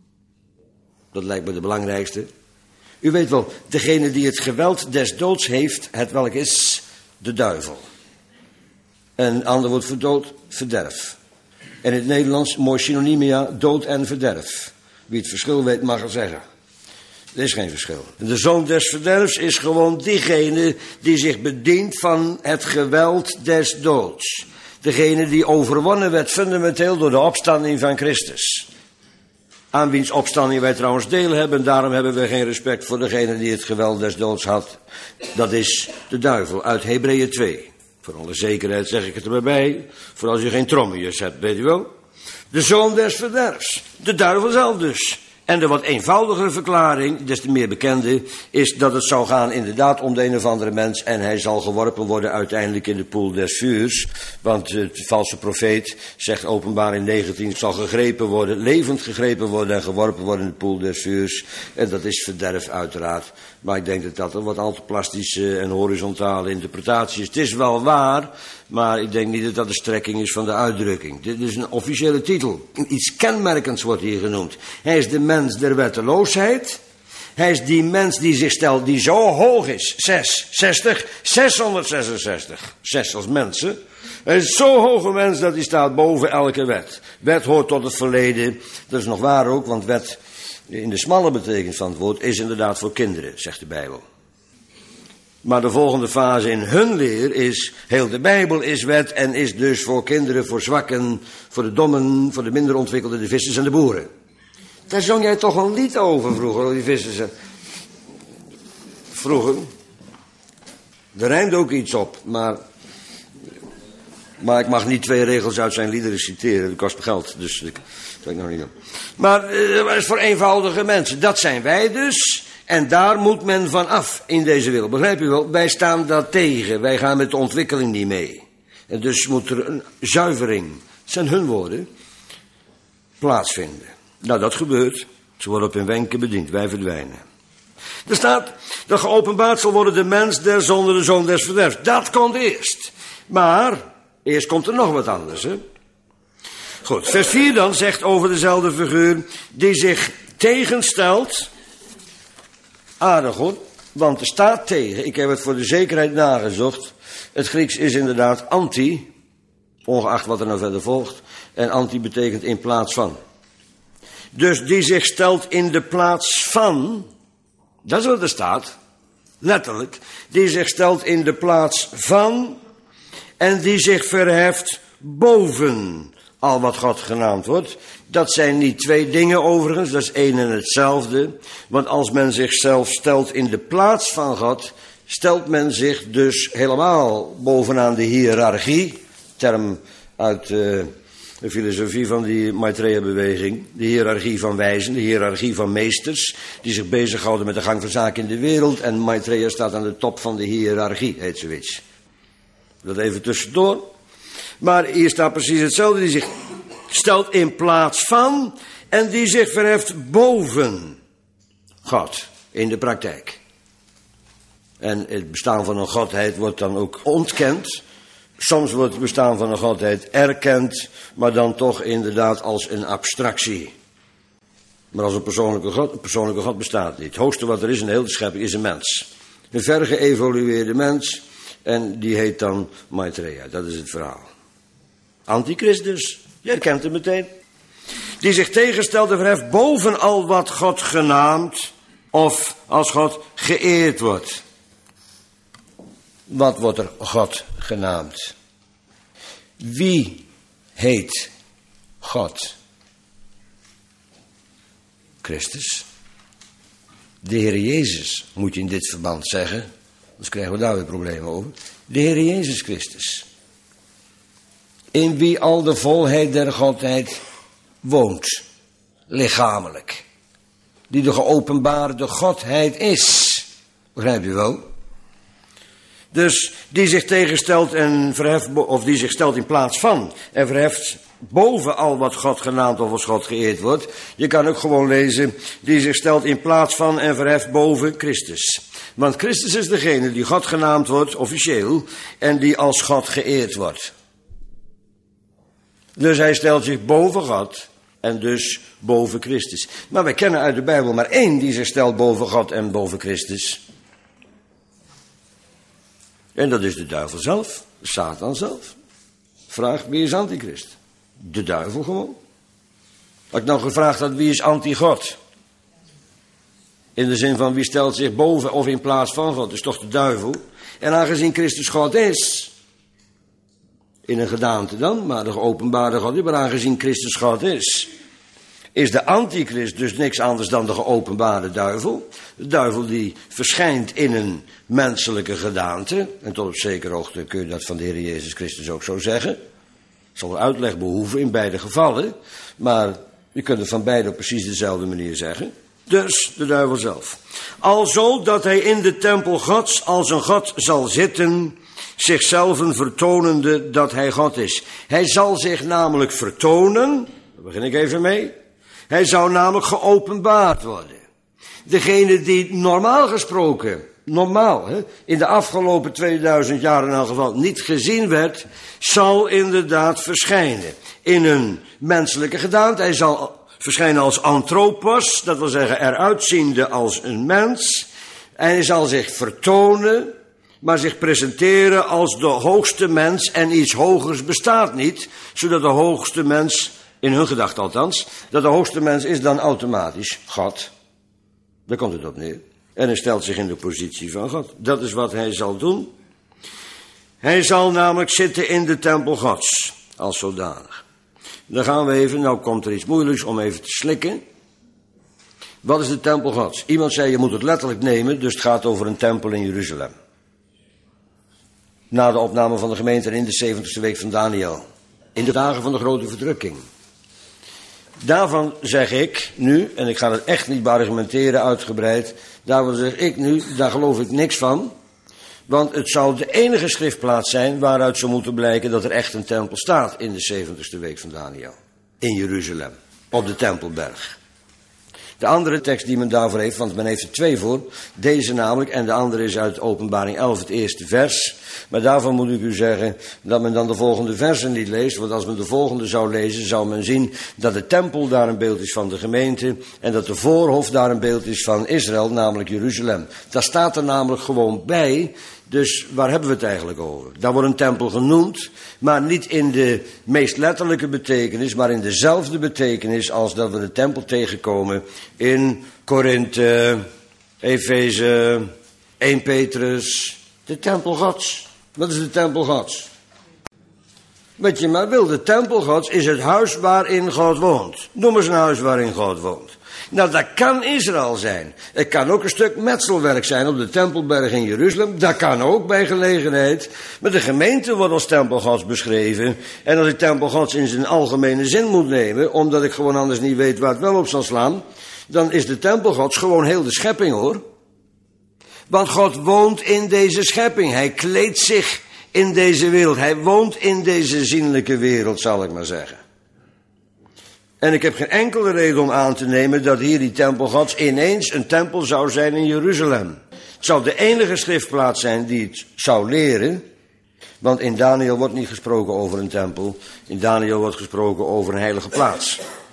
Dat lijkt me de belangrijkste. U weet wel, degene die het geweld des doods heeft, het welk is de duivel. En een ander woord voor dood, verderf. En in het Nederlands, mooi synonymia, dood en verderf. Wie het verschil weet mag het zeggen. Er is geen verschil. De zoon des verderfs is gewoon diegene die zich bedient van het geweld des doods. Degene die overwonnen werd fundamenteel door de opstanding van Christus. Aan wiens opstanding wij trouwens deel hebben. Daarom hebben we geen respect voor degene die het geweld des doods had. Dat is de duivel uit Hebreeën twee. Voor alle zekerheid zeg ik het er maar bij. Voor als je geen trommeltjes hebt, weet u wel. De zoon des verderfs. De duivel zelf dus. En de wat eenvoudigere verklaring, des te meer bekende, is dat het zou gaan inderdaad om de een of andere mens en hij zal geworpen worden uiteindelijk in de poel des vuurs. Want de valse profeet zegt openbaar in negentien, zal gegrepen worden, levend gegrepen worden en geworpen worden in de poel des vuurs. En dat is verderf uiteraard. Maar ik denk dat dat een wat al te plastische en horizontale interpretatie is. Het is wel waar, maar ik denk niet dat dat de strekking is van de uitdrukking. Dit is een officiële titel. Iets kenmerkends wordt hier genoemd. Hij is de mens der wetteloosheid. Hij is die mens die zich stelt, die zo hoog is. Zes, zestig, zeshonderdzesenzestig. Zes als mensen. Hij is zo'n hoge mens dat hij staat boven elke wet. Wet hoort tot het verleden. Dat is nog waar ook, want wet in de smalle betekenis van het woord is inderdaad voor kinderen, zegt de Bijbel. Maar de volgende fase in hun leer is, heel de Bijbel is wet en is dus voor kinderen, voor zwakken, voor de dommen, voor de minder ontwikkelde, de vissers en de boeren. Daar zong jij toch een lied over vroeger, die vissers en... Vroeger. Er rijmt ook iets op, maar... Maar ik mag niet twee regels uit zijn liederen citeren, dat kost me geld, dus dat kan ik nog niet doen. Maar uh, dat is voor eenvoudige mensen, dat zijn wij dus... En daar moet men van af in deze wereld. Begrijp u wel? Wij staan daar tegen. Wij gaan met de ontwikkeling niet mee. En dus moet er een zuivering, het zijn hun woorden, plaatsvinden. Nou, dat gebeurt. Ze worden op hun wenken bediend. Wij verdwijnen. Er staat dat geopenbaard zal worden de mens der zonde, de zoon des verderfs. Dat komt eerst. Maar eerst komt er nog wat anders, hè? Goed, vers vier dan zegt over dezelfde figuur die zich tegenstelt... Aardig hoor, want er staat tegen, ik heb het voor de zekerheid nagezocht. Het Grieks is inderdaad anti, ongeacht wat er nou verder volgt. En anti betekent in plaats van. Dus die zich stelt in de plaats van, dat is wat er staat, letterlijk. Die zich stelt in de plaats van en die zich verheft boven al wat God genaamd wordt. Dat zijn niet twee dingen overigens, dat is één en hetzelfde. Want als men zichzelf stelt in de plaats van God, stelt men zich dus helemaal bovenaan de hiërarchie. Term uit uh, de filosofie van die Maitreya-beweging. De hiërarchie van wijzen, de hiërarchie van meesters, die zich bezighouden met de gang van zaken in de wereld. En Maitreya staat aan de top van de hiërarchie, heet zoiets. Dat even tussendoor. Maar hier staat precies hetzelfde, die zich stelt in plaats van en die zich verheft boven God in de praktijk. En het bestaan van een godheid wordt dan ook ontkend. Soms wordt het bestaan van een godheid erkend, maar dan toch inderdaad als een abstractie. Maar als een persoonlijke God, een persoonlijke God bestaat niet. Het hoogste wat er is in de hele schepping is een mens. Een ver geëvolueerde mens. En die heet dan Maitreya. Dat is het verhaal. Antichrist dus. Jij kent hem meteen. Die zich tegenstelt en verheft boven al wat God genaamd of als God geëerd wordt. Wat wordt er God genaamd? Wie heet God? Christus. De Heer Jezus, moet je in dit verband zeggen. Anders krijgen we daar weer problemen over. De Heer Jezus Christus. In wie al de volheid der Godheid woont. Lichamelijk. Die de geopenbaarde Godheid is. Begrijp je wel? Dus die zich tegenstelt en verheft, of die zich stelt in plaats van en verheft boven al wat God genaamd of als God geëerd wordt. Je kan ook gewoon lezen, die zich stelt in plaats van en verheft boven Christus. Want Christus is degene die God genaamd wordt, officieel, en die als God geëerd wordt. Dus hij stelt zich boven God en dus boven Christus. Maar wij kennen uit de Bijbel maar één die zich stelt boven God en boven Christus. En dat is de duivel zelf, Satan zelf. Vraag, wie is antichrist? De duivel gewoon. Had ik nou gevraagd had, wie is anti-God? In de zin van, wie stelt zich boven of in plaats van God? Dat is toch de duivel? En aangezien Christus God is, in een gedaante dan, maar de geopenbaarde God, maar aangezien Christus God is, is de antichrist dus niks anders dan de geopenbaarde duivel. De duivel die verschijnt in een menselijke gedaante. En tot op zekere hoogte kun je dat van de Heer Jezus Christus ook zo zeggen. Het zal uitleg behoeven in beide gevallen. Maar je kunt het van beide op precies dezelfde manier zeggen. Dus de duivel zelf. Alzo dat hij in de tempel Gods als een God zal zitten, zichzelf vertonende dat hij God is. Hij zal zich namelijk vertonen, daar begin ik even mee. Hij zou namelijk geopenbaard worden. Degene die normaal gesproken, normaal, hè, in de afgelopen tweeduizend jaar in elk geval niet gezien werd, zal inderdaad verschijnen. In een menselijke gedaante. Hij zal verschijnen als antropos, dat wil zeggen eruitziende als een mens. En hij zal zich vertonen, maar zich presenteren als de hoogste mens en iets hogers bestaat niet, zodat de hoogste mens, in hun gedachte althans, dat de hoogste mens is dan automatisch God. Daar komt het op neer. En hij stelt zich in de positie van God. Dat is wat hij zal doen. Hij zal namelijk zitten in de tempel Gods, als zodanig. Dan gaan we even, nou komt er iets moeilijks om even te slikken. Wat is de tempel Gods? Iemand zei, je moet het letterlijk nemen, dus het gaat over een tempel in Jeruzalem. Na de opname van de gemeente in de zeventigste week van Daniel. In de dagen van de grote verdrukking. Daarvan zeg ik nu, en ik ga het echt niet beargumenteren uitgebreid, daarvan zeg ik nu, daar geloof ik niks van. Want het zou de enige schriftplaats zijn waaruit zou moeten blijken dat er echt een tempel staat in de zeventigste week van Daniel. In Jeruzalem, op de Tempelberg. De andere tekst die men daarvoor heeft, want men heeft er twee voor, deze namelijk, en de andere is uit Openbaring elf, het eerste vers. Maar daarvan moet ik u zeggen dat men dan de volgende versen niet leest, want als men de volgende zou lezen, zou men zien dat de tempel daar een beeld is van de gemeente en dat de voorhof daar een beeld is van Israël, namelijk Jeruzalem. Daar staat er namelijk gewoon bij. Dus waar hebben we het eigenlijk over? Daar wordt een tempel genoemd, maar niet in de meest letterlijke betekenis, maar in dezelfde betekenis als dat we de tempel tegenkomen in Korinthe, Efeze, Eerste Petrus, de tempel Gods. Wat is de tempel Gods? Wat je maar wil, de tempel Gods is het huis waarin God woont. Noem eens een huis waarin God woont. Nou, dat kan Israël zijn. Het kan ook een stuk metselwerk zijn op de Tempelberg in Jeruzalem. Dat kan ook bij gelegenheid. Maar de gemeente wordt als tempel Gods beschreven. En als ik tempel Gods in zijn algemene zin moet nemen, omdat ik gewoon anders niet weet waar het wel op zal slaan, dan is de tempel Gods gewoon heel de schepping, hoor. Want God woont in deze schepping. Hij kleedt zich in deze wereld. Hij woont in deze zienlijke wereld, zal ik maar zeggen. En ik heb geen enkele reden om aan te nemen dat hier die tempel Gods ineens een tempel zou zijn in Jeruzalem. Het zou de enige schriftplaats zijn die het zou leren. Want in Daniel wordt niet gesproken over een tempel. In Daniel wordt gesproken over een heilige plaats.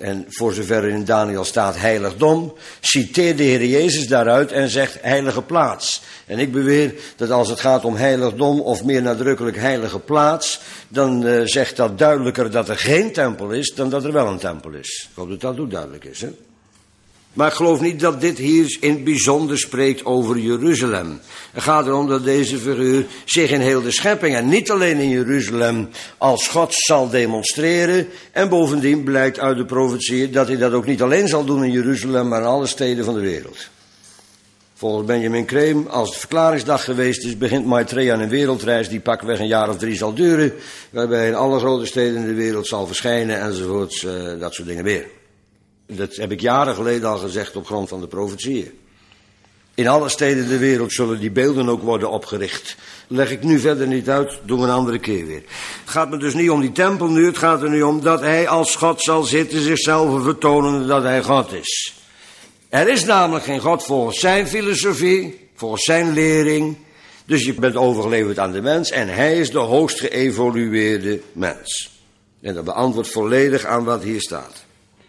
en voor zover in Daniel staat heiligdom, citeert de Heer Jezus daaruit en zegt heilige plaats. En ik beweer dat als het gaat om heiligdom of meer nadrukkelijk heilige plaats, dan uh, zegt dat duidelijker dat er geen tempel is dan dat er wel een tempel is. Ik hoop dat dat ook duidelijk is, hè? Maar ik geloof niet dat dit hier in het bijzonder spreekt over Jeruzalem. Het gaat erom dat deze figuur zich in heel de schepping en niet alleen in Jeruzalem als God zal demonstreren. En bovendien blijkt uit de profetieën dat hij dat ook niet alleen zal doen in Jeruzalem, maar in alle steden van de wereld. Volgens Benjamin Creme, als het verklaringsdag geweest is, begint Maitreya een wereldreis die pakweg een jaar of drie zal duren, waarbij in alle grote steden in de wereld zal verschijnen enzovoorts, uh, dat soort dingen meer. Dat heb ik jaren geleden al gezegd op grond van de profetieën. In alle steden in de wereld zullen die beelden ook worden opgericht. Leg ik nu verder niet uit, doen we een andere keer weer. Het gaat me dus niet om die tempel nu, het gaat er nu om dat hij als God zal zitten, zichzelf vertonen dat hij God is. Er is namelijk geen God volgens zijn filosofie, volgens zijn lering. Dus je bent overgeleverd aan de mens en hij is de hoogst geëvolueerde mens. En dat beantwoordt volledig aan wat hier staat.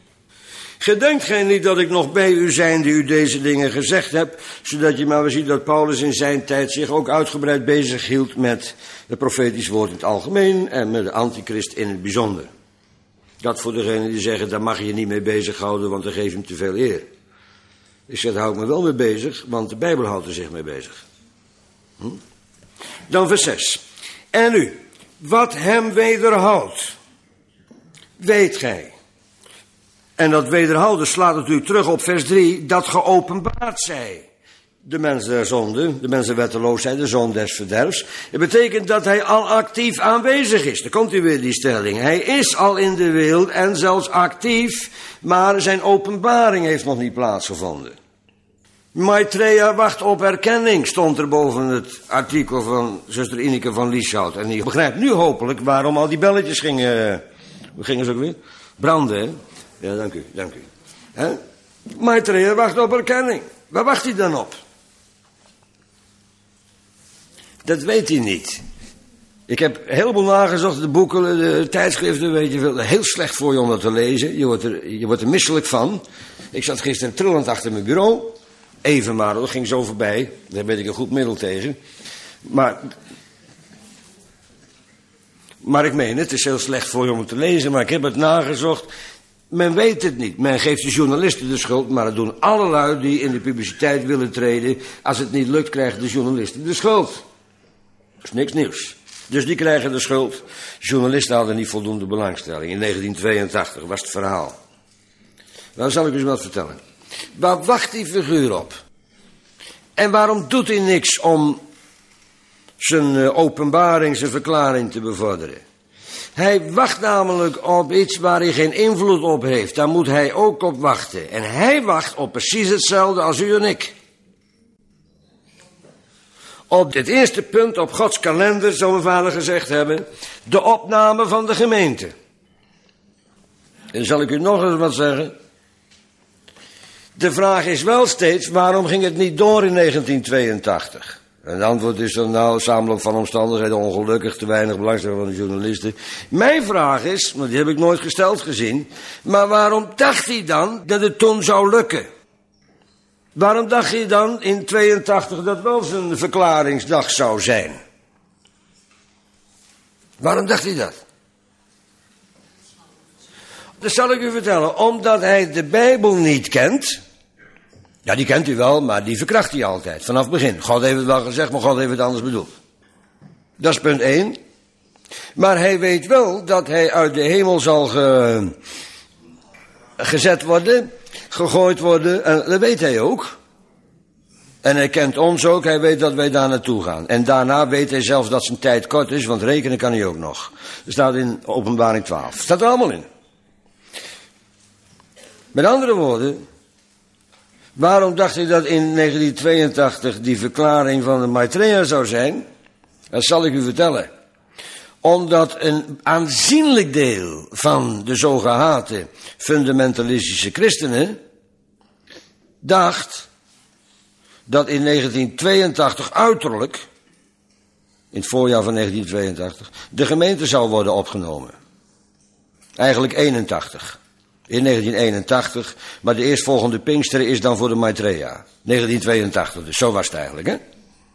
Gedenkt gij niet dat ik nog bij u zijnde u deze dingen gezegd heb, zodat je maar ziet dat Paulus in zijn tijd zich ook uitgebreid bezig hield met het profetisch woord in het algemeen en met de antichrist in het bijzonder. Dat voor degenen die zeggen, daar mag je je niet mee bezighouden, want dan geef je hem te veel eer. Ik zeg, daar hou ik me wel mee bezig, want de Bijbel houdt er zich mee bezig. Hm? Dan vers zes. En nu, wat hem wederhoudt, weet gij. En dat wederhouden slaat natuurlijk terug op vers drie, dat geopenbaard zij. De mens der zonde, de mens der wetteloosheid, de zoon des verderfs. Het betekent dat hij al actief aanwezig is. Dan komt hij weer die stelling. Hij is al in de wereld en zelfs actief, maar zijn openbaring heeft nog niet plaatsgevonden. Maitreya wacht op erkenning, stond er boven het artikel van zuster Ineke van Lieshout. En die begrijpt nu hopelijk waarom al die belletjes gingen, hoe gingen ze ook weer? Branden, hè? Ja, dank u, dank u. He? Maitreya wacht op erkenning. Waar wacht hij dan op? Dat weet hij niet. Ik heb een heleboel nagezocht, de boeken, de tijdschriften, weet je veel. Heel slecht voor je om dat te lezen. Je wordt er, je wordt er misselijk van. Ik zat gisteren trillend achter mijn bureau. Even maar, dat ging zo voorbij. Daar weet ik een goed middel tegen. Maar... Maar ik meen, het is heel slecht voor je om het te lezen, maar ik heb het nagezocht. Men weet het niet. Men geeft de journalisten de schuld, maar dat doen alle lui die in de publiciteit willen treden. Als het niet lukt, krijgen de journalisten de schuld. Dat is niks nieuws. Dus die krijgen de schuld. Journalisten hadden niet voldoende belangstelling. In negentien tweeëntachtig was het verhaal. Nou zal ik u eens wat vertellen. Waar wacht die figuur op? En waarom doet hij niks om zijn openbaring, zijn verklaring te bevorderen? Hij wacht namelijk op iets waar hij geen invloed op heeft. Daar moet hij ook op wachten. En hij wacht op precies hetzelfde als u en ik. Op dit eerste punt op Gods kalender, zou mijn vader gezegd hebben, de opname van de gemeente. En zal ik u nog eens wat zeggen? De vraag is wel steeds, waarom ging het niet door in negentien tweeëntachtig? En het antwoord is dan nou, samenloop van omstandigheden, ongelukkig, te weinig belangstelling van de journalisten. Mijn vraag is, maar die heb ik nooit gesteld gezien, maar waarom dacht hij dan dat het toen zou lukken? Waarom dacht hij dan in tweeëntachtig dat wel zijn verklaringsdag zou zijn? Waarom dacht hij dat? Dat zal ik u vertellen, omdat hij de Bijbel niet kent. Ja, die kent u wel, maar die verkracht hij altijd, vanaf het begin. God heeft het wel gezegd, maar God heeft het anders bedoeld. Dat is punt één. Maar hij weet wel dat hij uit de hemel zal ge... gezet worden, gegooid worden, en dat weet hij ook. En hij kent ons ook, hij weet dat wij daar naartoe gaan. En daarna weet hij zelfs dat zijn tijd kort is, want rekenen kan hij ook nog. Dat staat in Openbaring twaalf. Staat er allemaal in. Met andere woorden, waarom dacht hij dat in negentien tweeëntachtig die verklaring van de Maitreya zou zijn? Dat zal ik u vertellen. Omdat een aanzienlijk deel van de zo gehate fundamentalistische christenen dacht dat in negentien tweeëntachtig uiterlijk, in het voorjaar van negentien tweeëntachtig, de gemeente zou worden opgenomen. Eigenlijk eenentachtig. in negentien eenentachtig. Maar de eerstvolgende Pinksteren is dan voor de Maitreya. negentien tweeëntachtig, dus zo was het eigenlijk, hè?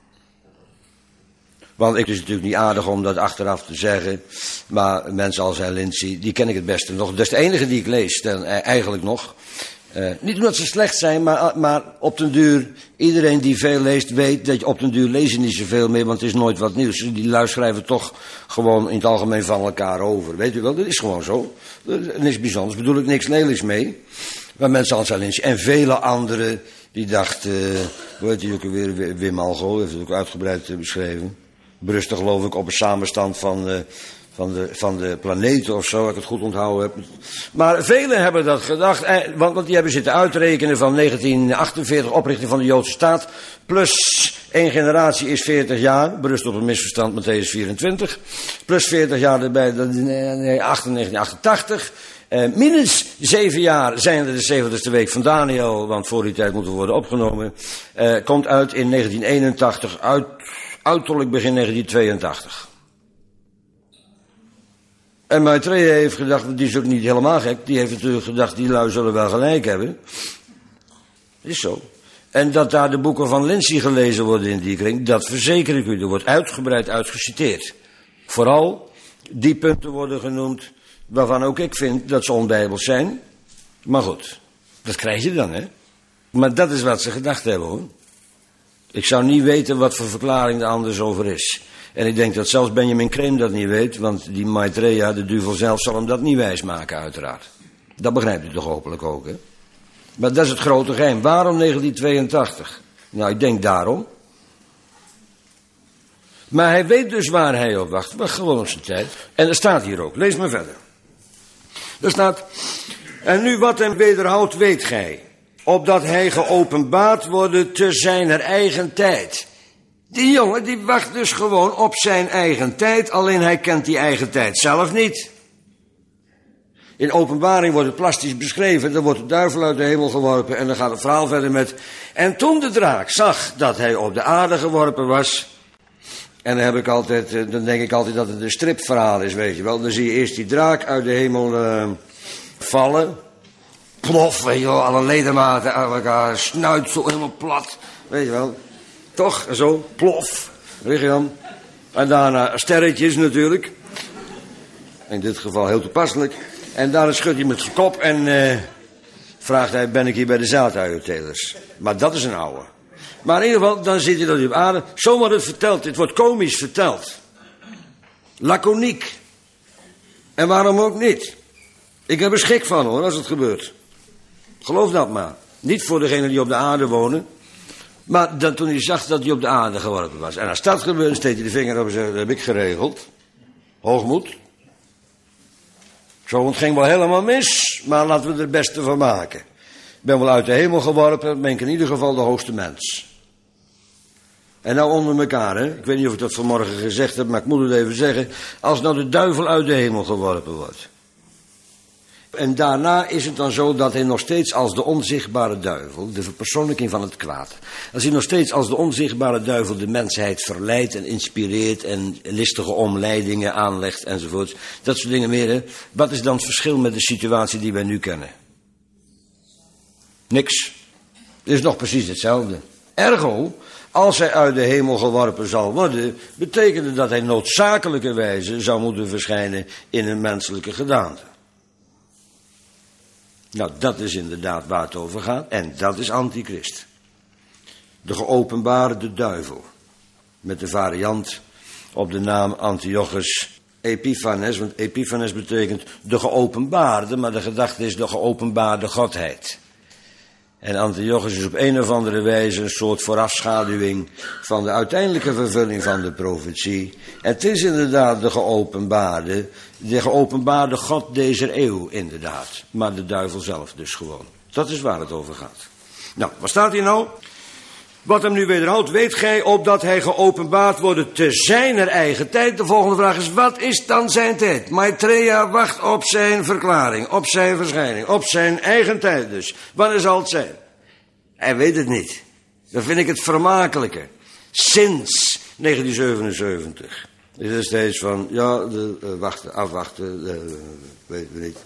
Want ik is natuurlijk niet aardig om dat achteraf te zeggen. Maar mensen als Herr Lindsay, die ken ik het beste nog. Dat is de enige die ik lees, dan, eigenlijk nog. Uh, niet omdat ze slecht zijn, maar, maar op den duur, iedereen die veel leest weet dat je op den duur lees je niet zoveel meer, want het is nooit wat nieuws. Die lui schrijven toch gewoon in het algemeen van elkaar over. Weet u wel, dat is gewoon zo. Niks bijzonders, bedoel ik niks lelijks mee. Maar mensen als Herr Lindsay en vele anderen, die dachten, uh, hoe heet die ook alweer, Wim Algo, heeft het ook uitgebreid uh, beschreven. Berustte geloof ik op een samenstand van, uh, van, de, van de planeten of zo, als ik het goed onthouden heb. Maar velen hebben dat gedacht, eh, want, want die hebben zitten uitrekenen van negentien achtenveertig, oprichting van de Joodse staat, plus één generatie is veertig jaar, berust op een misverstand, Matthäus vierentwintig, plus veertig jaar erbij, nee, negentien achtentachtig. Uh, minus zeven jaar zijn er de zeventigste week van Daniel, want voor die tijd moeten worden opgenomen, uh, komt uit in negentien eenentachtig, uit... uiterlijk begin negentien tweeëntachtig. En Maitreya heeft gedacht, die is ook niet helemaal gek, die heeft natuurlijk gedacht, die lui zullen wel gelijk hebben. Is zo. En dat daar de boeken van Lindsay gelezen worden in die kring, dat verzeker ik u, er wordt uitgebreid uitgeciteerd. Vooral die punten worden genoemd, waarvan ook ik vind dat ze onbijbels zijn. Maar goed, dat krijg je dan, hè. Maar dat is wat ze gedacht hebben, hoor. Ik zou niet weten wat voor verklaring er anders over is. En ik denk dat zelfs Benjamin Creme dat niet weet, want die Maitreya, de duivel zelf, zal hem dat niet wijsmaken, uiteraard. Dat begrijpt u toch hopelijk ook, hè? Maar dat is het grote geheim. Waarom negentien tweeëntachtig? Nou, ik denk daarom. Maar hij weet dus waar hij op wacht. Wacht gewoon op zijn tijd. En er staat hier ook. Lees maar verder. Er staat, en nu wat hem wederhoudt weet gij, opdat hij geopenbaard worden te zijner eigen tijd. Die jongen die wacht dus gewoon op zijn eigen tijd, alleen hij kent die eigen tijd zelf niet. In Openbaring wordt het plastisch beschreven, dan wordt de duivel uit de hemel geworpen en dan gaat het verhaal verder met, en toen de draak zag dat hij op de aarde geworpen was, en dan heb ik altijd, dan denk ik altijd dat het een stripverhaal is, weet je wel. Dan zie je eerst die draak uit de hemel uh, vallen. Plof, weet je wel, alle ledematen uit elkaar, snuit zo helemaal plat, weet je wel. Toch, zo, plof, weet je dan. En daarna sterretjes natuurlijk. In dit geval heel toepasselijk. En daarna schudt hij met zijn kop en uh, vraagt hij, ben ik hier bij de zaaduientelers? Maar dat is een oude. Maar in ieder geval, dan zit hij dat op aarde. Zo wordt het verteld, het wordt komisch verteld. Laconiek. En waarom ook niet? Ik heb er schik van, hoor, als het gebeurt. Geloof dat maar. Niet voor degenen die op de aarde wonen. Maar dan, toen hij zag dat hij op de aarde geworpen was. En als dat gebeurt, steekt hij de vinger op en zegt, dat heb ik geregeld. Hoogmoed. Zo, het ging wel helemaal mis, maar laten we er het beste van maken. Ik ben wel uit de hemel geworpen, ben ik in ieder geval de hoogste mens. En nou onder elkaar, hè. Ik weet niet of ik dat vanmorgen gezegd heb, maar ik moet het even zeggen. Als nou de duivel uit de hemel geworpen wordt. En daarna is het dan zo dat hij nog steeds als de onzichtbare duivel, de verpersoonlijking van het kwaad, als hij nog steeds als de onzichtbare duivel de mensheid verleidt en inspireert en listige omleidingen aanlegt enzovoort, dat soort dingen meer, hè. Wat is dan het verschil met de situatie die wij nu kennen? Niks. Het is nog precies hetzelfde. Ergo, als hij uit de hemel geworpen zal worden, betekent dat hij noodzakelijkerwijze zou moeten verschijnen in een menselijke gedaante. Nou, dat is inderdaad waar het over gaat. En dat is antichrist. De geopenbaarde duivel. Met de variant op de naam Antiochus Epiphanes. Want Epiphanes betekent de geopenbaarde, maar de gedachte is de geopenbaarde godheid. En Antiochus is op een of andere wijze een soort voorafschaduwing van de uiteindelijke vervulling van de profetie. En het is inderdaad de geopenbaarde, de geopenbaarde God deze eeuw inderdaad. Maar de duivel zelf dus gewoon. Dat is waar het over gaat. Nou, wat staat hier nou? Wat hem nu wederhoudt, weet gij, opdat hij geopenbaard wordt te zijner eigen tijd. De volgende vraag is, wat is dan zijn tijd? Maitreya wacht op zijn verklaring, op zijn verschijning, op zijn eigen tijd dus. Wanneer zal het zijn? Hij weet het niet. Dan vind ik het vermakelijke. Sinds negentien zevenenzeventig is er steeds van, ja, de, uh, wachten, afwachten, uh, weet we niet.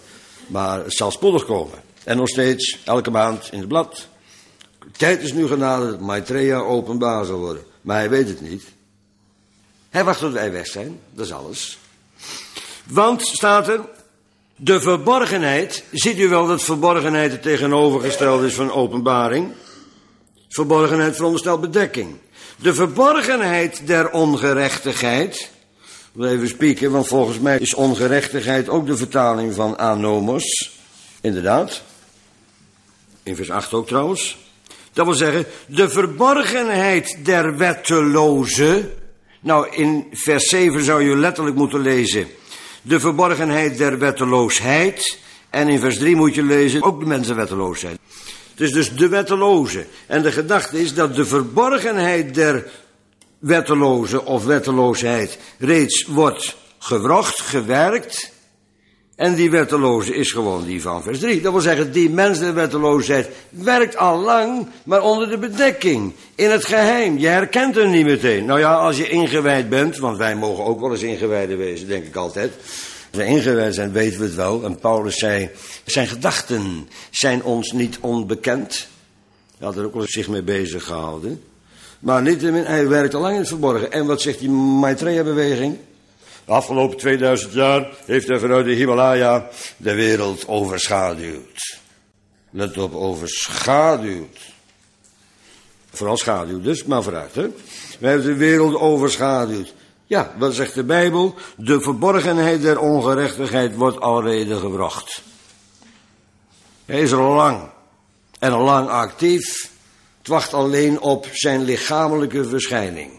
Maar het zal spoedig komen. En nog steeds, elke maand in het blad. De tijd is nu genaderd dat Maitreya openbaar zal worden. Maar hij weet het niet. Hij wacht tot wij weg zijn, dat is alles. Want, staat er, de verborgenheid, ziet u wel dat verborgenheid het tegenovergestelde is van openbaring? Verborgenheid veronderstelt bedekking. De verborgenheid der ongerechtigheid, ik wil even spieken, want volgens mij is ongerechtigheid ook de vertaling van anomos. Inderdaad. In vers acht ook trouwens. Dat wil zeggen, de verborgenheid der wetteloze. Nou, in vers zeven zou je letterlijk moeten lezen, de verborgenheid der wetteloosheid. En in vers drie moet je lezen, ook de mensenwetteloosheid. Het is dus de wetteloze. En de gedachte is dat de verborgenheid der wetteloze of wetteloosheid reeds wordt gewrocht, gewerkt. En die wetteloze is gewoon die van vers drie. Dat wil zeggen, die mens der wetteloosheid werkt al lang, maar onder de bedekking. In het geheim. Je herkent hem niet meteen. Nou ja, als je ingewijd bent, want wij mogen ook wel eens ingewijden wezen, denk ik altijd. Als we ingewijd zijn, weten we het wel. En Paulus zei, zijn gedachten zijn ons niet onbekend. Hij had er ook wel zich mee bezig gehouden. Maar niettemin, hij werkt al lang in het verborgen. En wat zegt die Maitreya-beweging? De afgelopen tweeduizend jaar heeft hij vanuit de Himalaya de wereld overschaduwd. Let op, overschaduwd. Vooral schaduw dus, maar vooruit, hè. Wij hebben de wereld overschaduwd. Ja, wat zegt de Bijbel? De verborgenheid der ongerechtigheid wordt alrede gebracht. Hij is al lang en al lang actief. Het wacht alleen op zijn lichamelijke verschijning.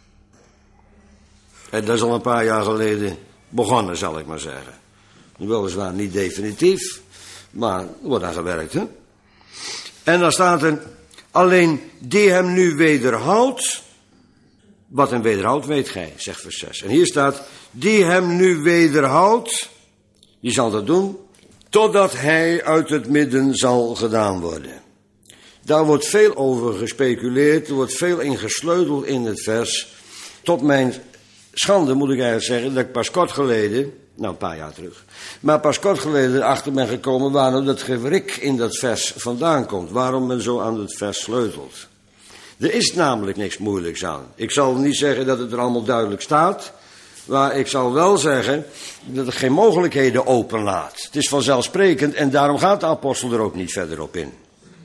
En dat is al een paar jaar geleden begonnen, zal ik maar zeggen. Weliswaar niet definitief, maar er wordt aan gewerkt, hè. En dan staat er, alleen die hem nu wederhoudt. Wat hem wederhoudt, weet gij, zegt vers zes. En hier staat, die hem nu wederhoudt, die zal dat doen, totdat hij uit het midden zal gedaan worden. Daar wordt veel over gespeculeerd, er wordt veel in gesleuteld in het vers. Tot mijn schande moet ik eigenlijk zeggen dat ik pas kort geleden, nou een paar jaar terug, maar pas kort geleden erachter ben gekomen waarom dat gewrik in dat vers vandaan komt. Waarom men zo aan het vers sleutelt. Er is namelijk niks moeilijks aan. Ik zal niet zeggen dat het er allemaal duidelijk staat, maar ik zal wel zeggen dat het geen mogelijkheden openlaat. Het is vanzelfsprekend en daarom gaat de apostel er ook niet verder op in.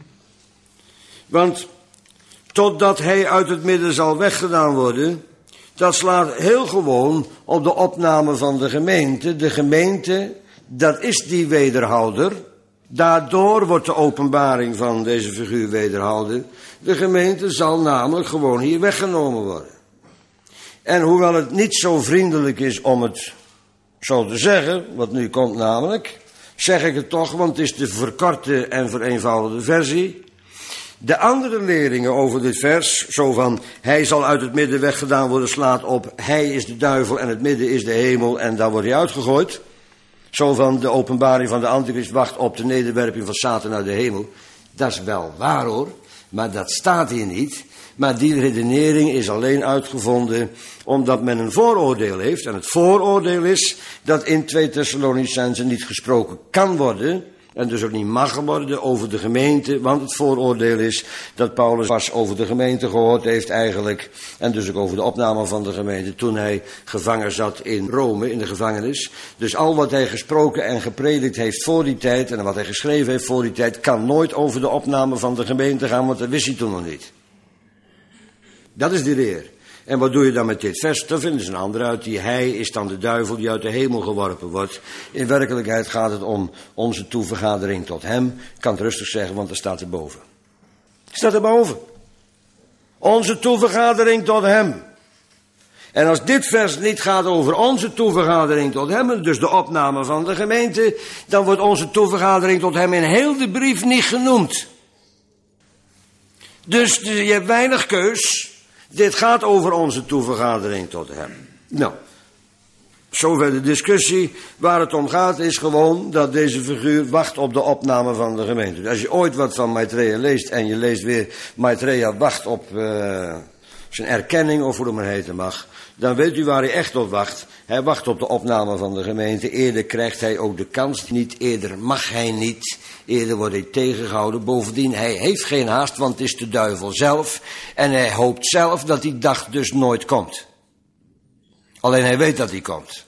Want totdat hij uit het midden zal weggedaan worden, dat slaat heel gewoon op de opname van de gemeente. De gemeente, dat is die wederhouder. Daardoor wordt de openbaring van deze figuur wederhouden. De gemeente zal namelijk gewoon hier weggenomen worden. En hoewel het niet zo vriendelijk is om het zo te zeggen, wat nu komt namelijk, zeg ik het toch, want het is de verkorte en vereenvoudigde versie. De andere leringen over dit vers, zo van, hij zal uit het midden weggedaan worden, slaat op, hij is de duivel en het midden is de hemel en daar wordt hij uitgegooid. Zo van, de openbaring van de antichrist wacht op de nederwerping van Satan uit de hemel. Dat is wel waar hoor, maar dat staat hier niet. Maar die redenering is alleen uitgevonden omdat men een vooroordeel heeft. En het vooroordeel is dat in twee Thessalonicenzen niet gesproken kan worden. En dus ook niet mag worden over de gemeente. Want het vooroordeel is dat Paulus pas over de gemeente gehoord heeft eigenlijk. En dus ook over de opname van de gemeente toen hij gevangen zat in Rome, in de gevangenis. Dus al wat hij gesproken en gepredikt heeft voor die tijd en wat hij geschreven heeft voor die tijd kan nooit over de opname van de gemeente gaan, want dat wist hij toen nog niet. Dat is de leer. En wat doe je dan met dit vers? Dan vinden ze een ander uit. Die hij is dan de duivel die uit de hemel geworpen wordt. In werkelijkheid gaat het om onze toevergadering tot hem. Ik kan het rustig zeggen, want er staat erboven. Het staat erboven. Onze toevergadering tot hem. En als dit vers niet gaat over onze toevergadering tot hem, dus de opname van de gemeente, dan wordt onze toevergadering tot hem in heel de brief niet genoemd. Dus je hebt weinig keus. Dit gaat over onze toevergadering tot hem. Nou, zover de discussie. Waar het om gaat is gewoon dat deze figuur wacht op de opname van de gemeente. Als je ooit wat van Maitreya leest en je leest weer Maitreya wacht op uh, zijn erkenning of hoe het maar heten mag, dan weet u waar hij echt op wacht. Hij wacht op de opname van de gemeente. Eerder krijgt hij ook de kans niet. Eerder mag hij niet. Eerder wordt hij tegengehouden. Bovendien, hij heeft geen haast, want het is de duivel zelf. En hij hoopt zelf dat die dag dus nooit komt. Alleen hij weet dat hij komt.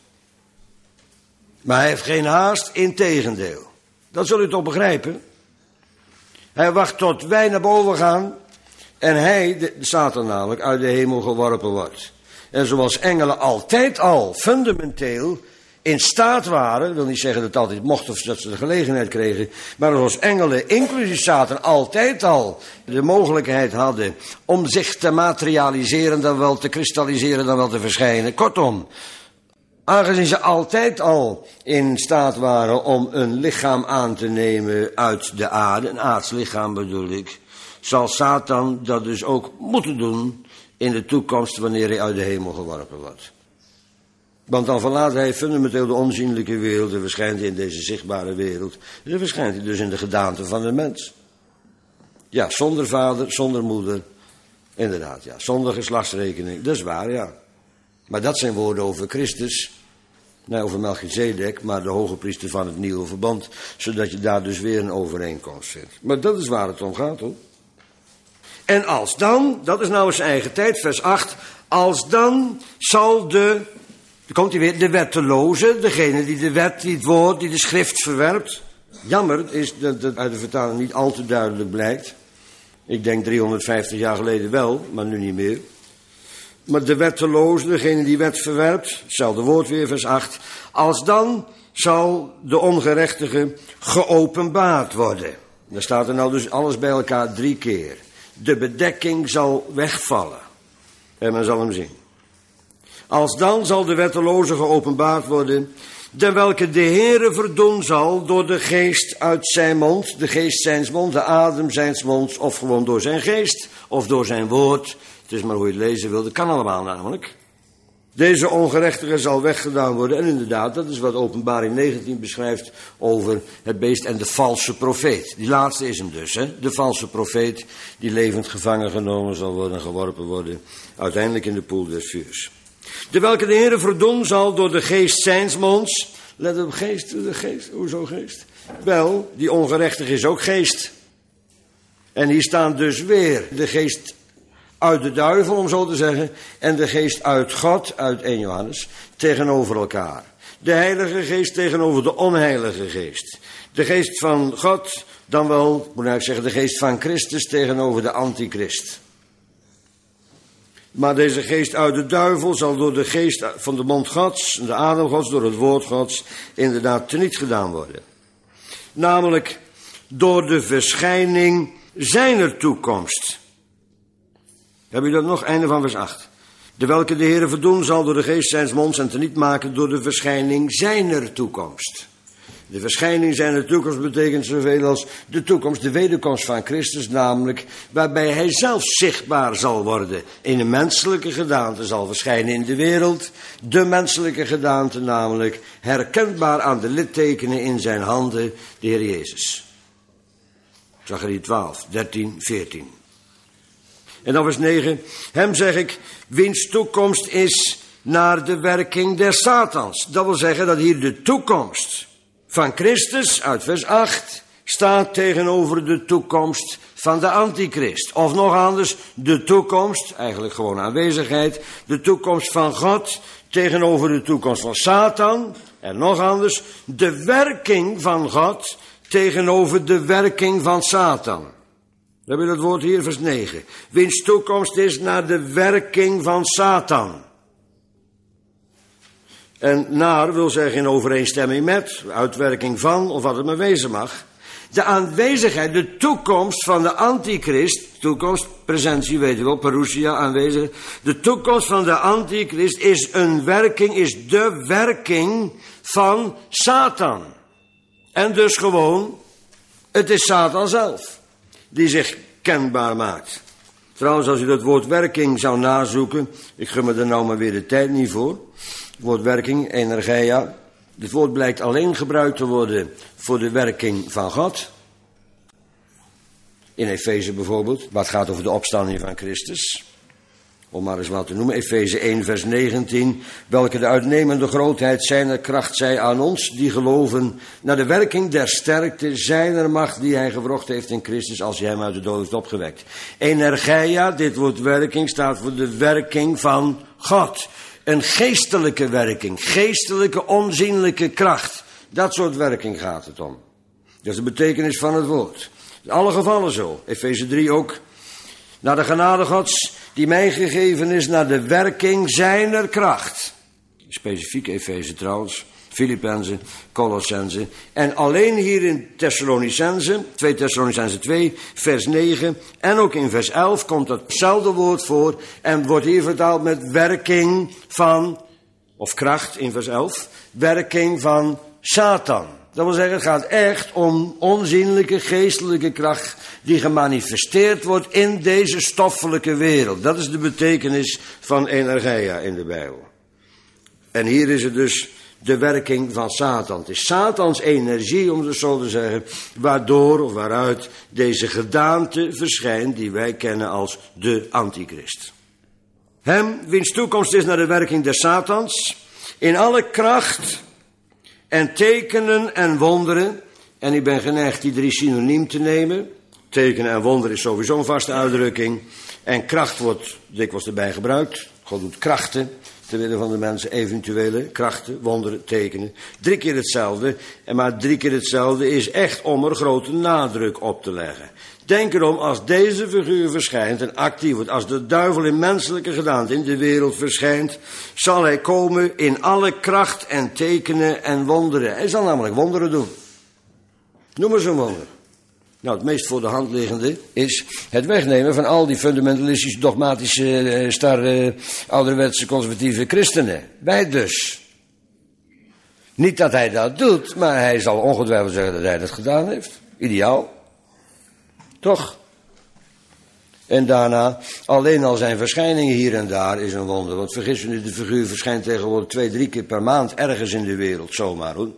Maar hij heeft geen haast, integendeel. Dat zul u toch begrijpen? Hij wacht tot wij naar boven gaan en hij, de Satan namelijk, uit de hemel geworpen wordt. En zoals engelen altijd al fundamenteel in staat waren, ik wil niet zeggen dat het altijd mocht of dat ze de gelegenheid kregen, maar zoals engelen, inclusief Satan, altijd al de mogelijkheid hadden om zich te materialiseren, dan wel te kristalliseren, dan wel te verschijnen. Kortom, aangezien ze altijd al in staat waren om een lichaam aan te nemen uit de aarde, een aards lichaam bedoel ik, zal Satan dat dus ook moeten doen in de toekomst wanneer hij uit de hemel geworpen wordt. Want dan verlaat hij fundamenteel de onzienlijke wereld en verschijnt hij in deze zichtbare wereld. En dan verschijnt hij dus in de gedaante van een mens. Ja, zonder vader, zonder moeder, inderdaad, ja, zonder geslachtsrekening, dat is waar, ja. Maar dat zijn woorden over Christus, nee, over Melchizedek, maar de hoge priester van het nieuwe verbond, zodat je daar dus weer een overeenkomst vindt. Maar dat is waar het om gaat, hoor. En als dan, dat is nou zijn eigen tijd, vers acht, als dan zal de, dan komt hij weer, de wetteloze, degene die de wet, die het woord, die de schrift verwerpt. Jammer is dat het uit de vertaling niet al te duidelijk blijkt. Ik denk driehonderdvijftig jaar geleden wel, maar nu niet meer. Maar de wetteloze, degene die wet verwerpt, hetzelfde woord weer, vers acht. Als dan zal de ongerechtige geopenbaard worden. Dan staat er nou dus alles bij elkaar drie keer. De bedekking zal wegvallen. En men zal hem zien. Als dan zal de wetteloze geopenbaard worden, de welke de Heere verdoen zal door de geest uit zijn mond, de geest zijns mond, de adem zijns monds, of gewoon door zijn geest, of door zijn woord. Het is maar hoe je het lezen wil, dat kan allemaal namelijk. Deze ongerechtige zal weggedaan worden. En inderdaad, dat is wat Openbaring negentien beschrijft over het beest en de valse profeet. Die laatste is hem dus, hè? De valse profeet die levend gevangen genomen zal worden en geworpen worden. Uiteindelijk in de poel des vuurs. De welke de Heere verdoen zal door de geest zijns monds. Let op, geest, de geest, hoezo geest? Wel, die ongerechtige is ook geest. En hier staan dus weer de geest uit de duivel, om zo te zeggen, en de geest uit God, uit eerste Johannes, tegenover elkaar. De heilige geest tegenover de onheilige geest. De geest van God, dan wel, moet ik eigenlijk zeggen, de geest van Christus tegenover de antichrist. Maar deze geest uit de duivel zal door de geest van de mond Gods, de adem Gods, door het woord Gods, inderdaad teniet gedaan worden. Namelijk door de verschijning zijner toekomst. Heb je dat nog? Einde van vers acht. De welke de Heere verdoen zal door de geest zijns monds en teniet maken door de verschijning zijner toekomst. De verschijning zijner toekomst betekent zoveel als de toekomst, de wederkomst van Christus, namelijk waarbij hij zelf zichtbaar zal worden. In een menselijke gedaante zal verschijnen in de wereld. De menselijke gedaante namelijk, herkenbaar aan de littekenen in zijn handen, de Heer Jezus. Zacharie twaalf, dertien, veertien. En dan vers negen. Hem zeg ik, wiens toekomst is naar de werking des Satans. Dat wil zeggen dat hier de toekomst van Christus, uit vers acht, staat tegenover de toekomst van de antichrist. Of nog anders, de toekomst, eigenlijk gewoon aanwezigheid, de toekomst van God tegenover de toekomst van Satan. En nog anders, de werking van God tegenover de werking van Satan. We hebben dat woord hier, vers negen. Wiens toekomst is naar de werking van Satan. En naar wil zeggen in overeenstemming met, uitwerking van, of wat het maar wezen mag. De aanwezigheid, de toekomst van de antichrist, toekomst, presentie, weten we wel, parousia, aanwezig. De toekomst van de antichrist is een werking, is de werking van Satan. En dus gewoon, het is Satan zelf die zich kenbaar maakt. Trouwens, als u dat woord werking zou nazoeken, ik gun me er nou maar weer de tijd niet voor. Het woord werking, energeia. Dit woord blijkt alleen gebruikt te worden voor de werking van God. In Efeze bijvoorbeeld, waar het gaat over de opstanding van Christus. om maar eens wat te noemen, Efeze één vers negentien, welke de uitnemende grootheid zijner kracht zij aan ons, die geloven, naar de werking der sterkte zijner macht, die hij gewrocht heeft in Christus, als hij hem uit de dood heeft opgewekt. Energia, dit woord werking, staat voor de werking van God. Een geestelijke werking, geestelijke, onzienlijke kracht. Dat soort werking gaat het om. Dat is de betekenis van het woord. In alle gevallen zo. Efeze drie ook. Naar de genade Gods, die mij gegeven is, naar de werking zijner kracht. Specifiek Efeze trouwens, Filippenzen, Colossenzen. En alleen hier in Thessalonicense, twee Thessalonicense twee, vers negen. En ook in vers elf komt datzelfde woord voor. En wordt hier vertaald met werking van, of kracht in vers elf. Werking van Satan. Dat wil zeggen, het gaat echt om onzienlijke geestelijke kracht die gemanifesteerd wordt in deze stoffelijke wereld. Dat is de betekenis van energia in de Bijbel. En hier is het dus de werking van Satan. Het is Satans energie, om het zo te zeggen, waardoor of waaruit deze gedaante verschijnt die wij kennen als de Antichrist. Hem, wiens toekomst is naar de werking des Satans, in alle kracht en tekenen en wonderen, en ik ben geneigd die drie synoniem te nemen. Tekenen en wonderen is sowieso een vaste uitdrukking. En kracht wordt dikwijls erbij gebruikt. God doet krachten te willen van de mensen, eventuele krachten, wonderen, tekenen. Drie keer hetzelfde. En maar drie keer hetzelfde is echt om er grote nadruk op te leggen. Denk erom, als deze figuur verschijnt en actief wordt, als de duivel in menselijke gedaante in de wereld verschijnt, zal hij komen in alle kracht en tekenen en wonderen. Hij zal namelijk wonderen doen. Noem eens een wonder. Nou, het meest voor de hand liggende is het wegnemen van al die fundamentalistische, dogmatische, starre, ouderwetse, conservatieve christenen. Wij dus. Niet dat hij dat doet, maar hij zal ongetwijfeld zeggen dat hij dat gedaan heeft. Ideaal. Toch? En daarna, alleen al zijn verschijningen hier en daar is een wonder. Want vergis je niet, de figuur verschijnt tegenwoordig twee, drie keer per maand ergens in de wereld, zomaar hoor.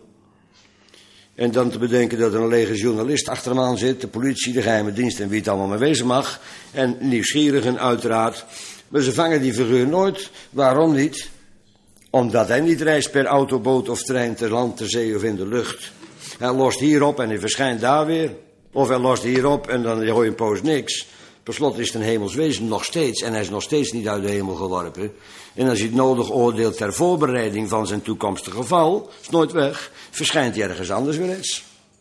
En dan te bedenken dat er een lege journalist achter hem aan zit, de politie, de geheime dienst en wie het allemaal mee wezen mag. En nieuwsgierigen uiteraard. Maar ze vangen die figuur nooit. Waarom niet? Omdat hij niet reist per auto, boot of trein ter land, ter zee of in de lucht. Hij lost hierop en hij verschijnt daar weer. Of hij lost hierop en dan hoor je een poos niks. Per slot is het een hemelswezen nog steeds. En hij is nog steeds niet uit de hemel geworpen. En als hij het nodig oordeelt ter voorbereiding van zijn toekomstige val, is nooit weg, verschijnt hij ergens anders weer eens.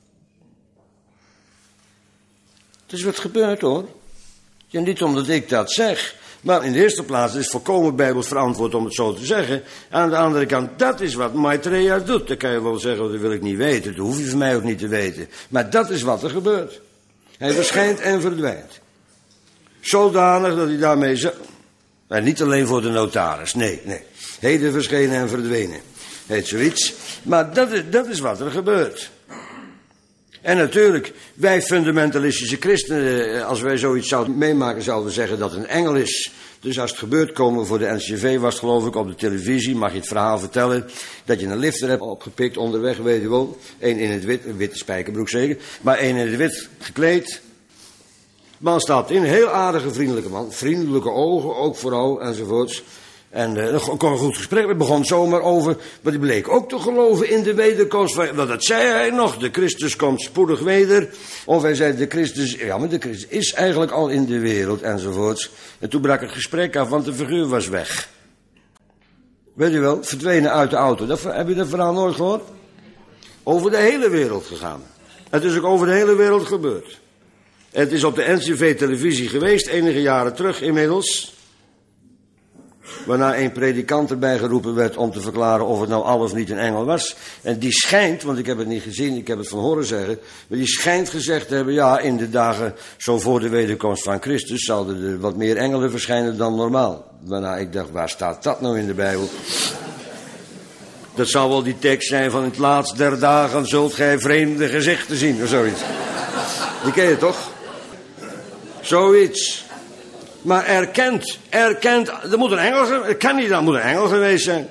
Het is wat gebeurt hoor. Ja, niet omdat ik dat zeg. Maar in de eerste plaats is het volkomen bijbels verantwoord om het zo te zeggen. Aan de andere kant, dat is wat Maitreya doet. Dan kan je wel zeggen, dat wil ik niet weten. Dat hoef je van mij ook niet te weten. Maar dat is wat er gebeurt. Hij verschijnt en verdwijnt. Zodanig dat hij daarmee... Zo... Maar niet alleen voor de notaris, nee, nee. Heden verschenen en verdwenen. Heet zoiets. Maar dat is, dat is wat er gebeurt. En natuurlijk, wij fundamentalistische christenen, als wij zoiets zouden meemaken, zouden we zeggen dat het een engel is. Dus als het gebeurt, komen we voor de N C V, was het geloof ik op de televisie, mag je het verhaal vertellen, dat je een lifter hebt opgepikt onderweg, weet je wel. Eén in het wit, een witte spijkerbroek zeker, maar één in het wit gekleed. Man staat in, een heel aardige, vriendelijke man, vriendelijke ogen, ook vooral, enzovoorts. En uh, dan kon een goed gesprek, het begon zomaar over, maar die bleek ook te geloven in de wederkomst van, want dat zei hij nog, de Christus komt spoedig weder. Of hij zei, de Christus, ja maar de Christus is eigenlijk al in de wereld, enzovoorts. En toen brak het gesprek af, want de figuur was weg. Weet je wel, verdwenen uit de auto, dat, heb je dat verhaal nooit gehoord? Over de hele wereld gegaan. Het is ook over de hele wereld gebeurd. Het is op de N C V-televisie geweest, enige jaren terug inmiddels. Waarna een predikant erbij geroepen werd om te verklaren of het nou al of niet een engel was. En die schijnt, want ik heb het niet gezien, ik heb het van horen zeggen. Maar die schijnt gezegd te hebben, ja, in de dagen zo voor de wederkomst van Christus zouden er wat meer engelen verschijnen dan normaal. Waarna ik dacht, waar staat dat nou in de Bijbel? Dat zou wel die tekst zijn van het laatst der dagen zult gij vreemde gezichten zien, of zoiets. Die ken je toch? Zoiets. Maar erkent, erkent, er moet een engel, het kan niet, dat moet een engel geweest zijn.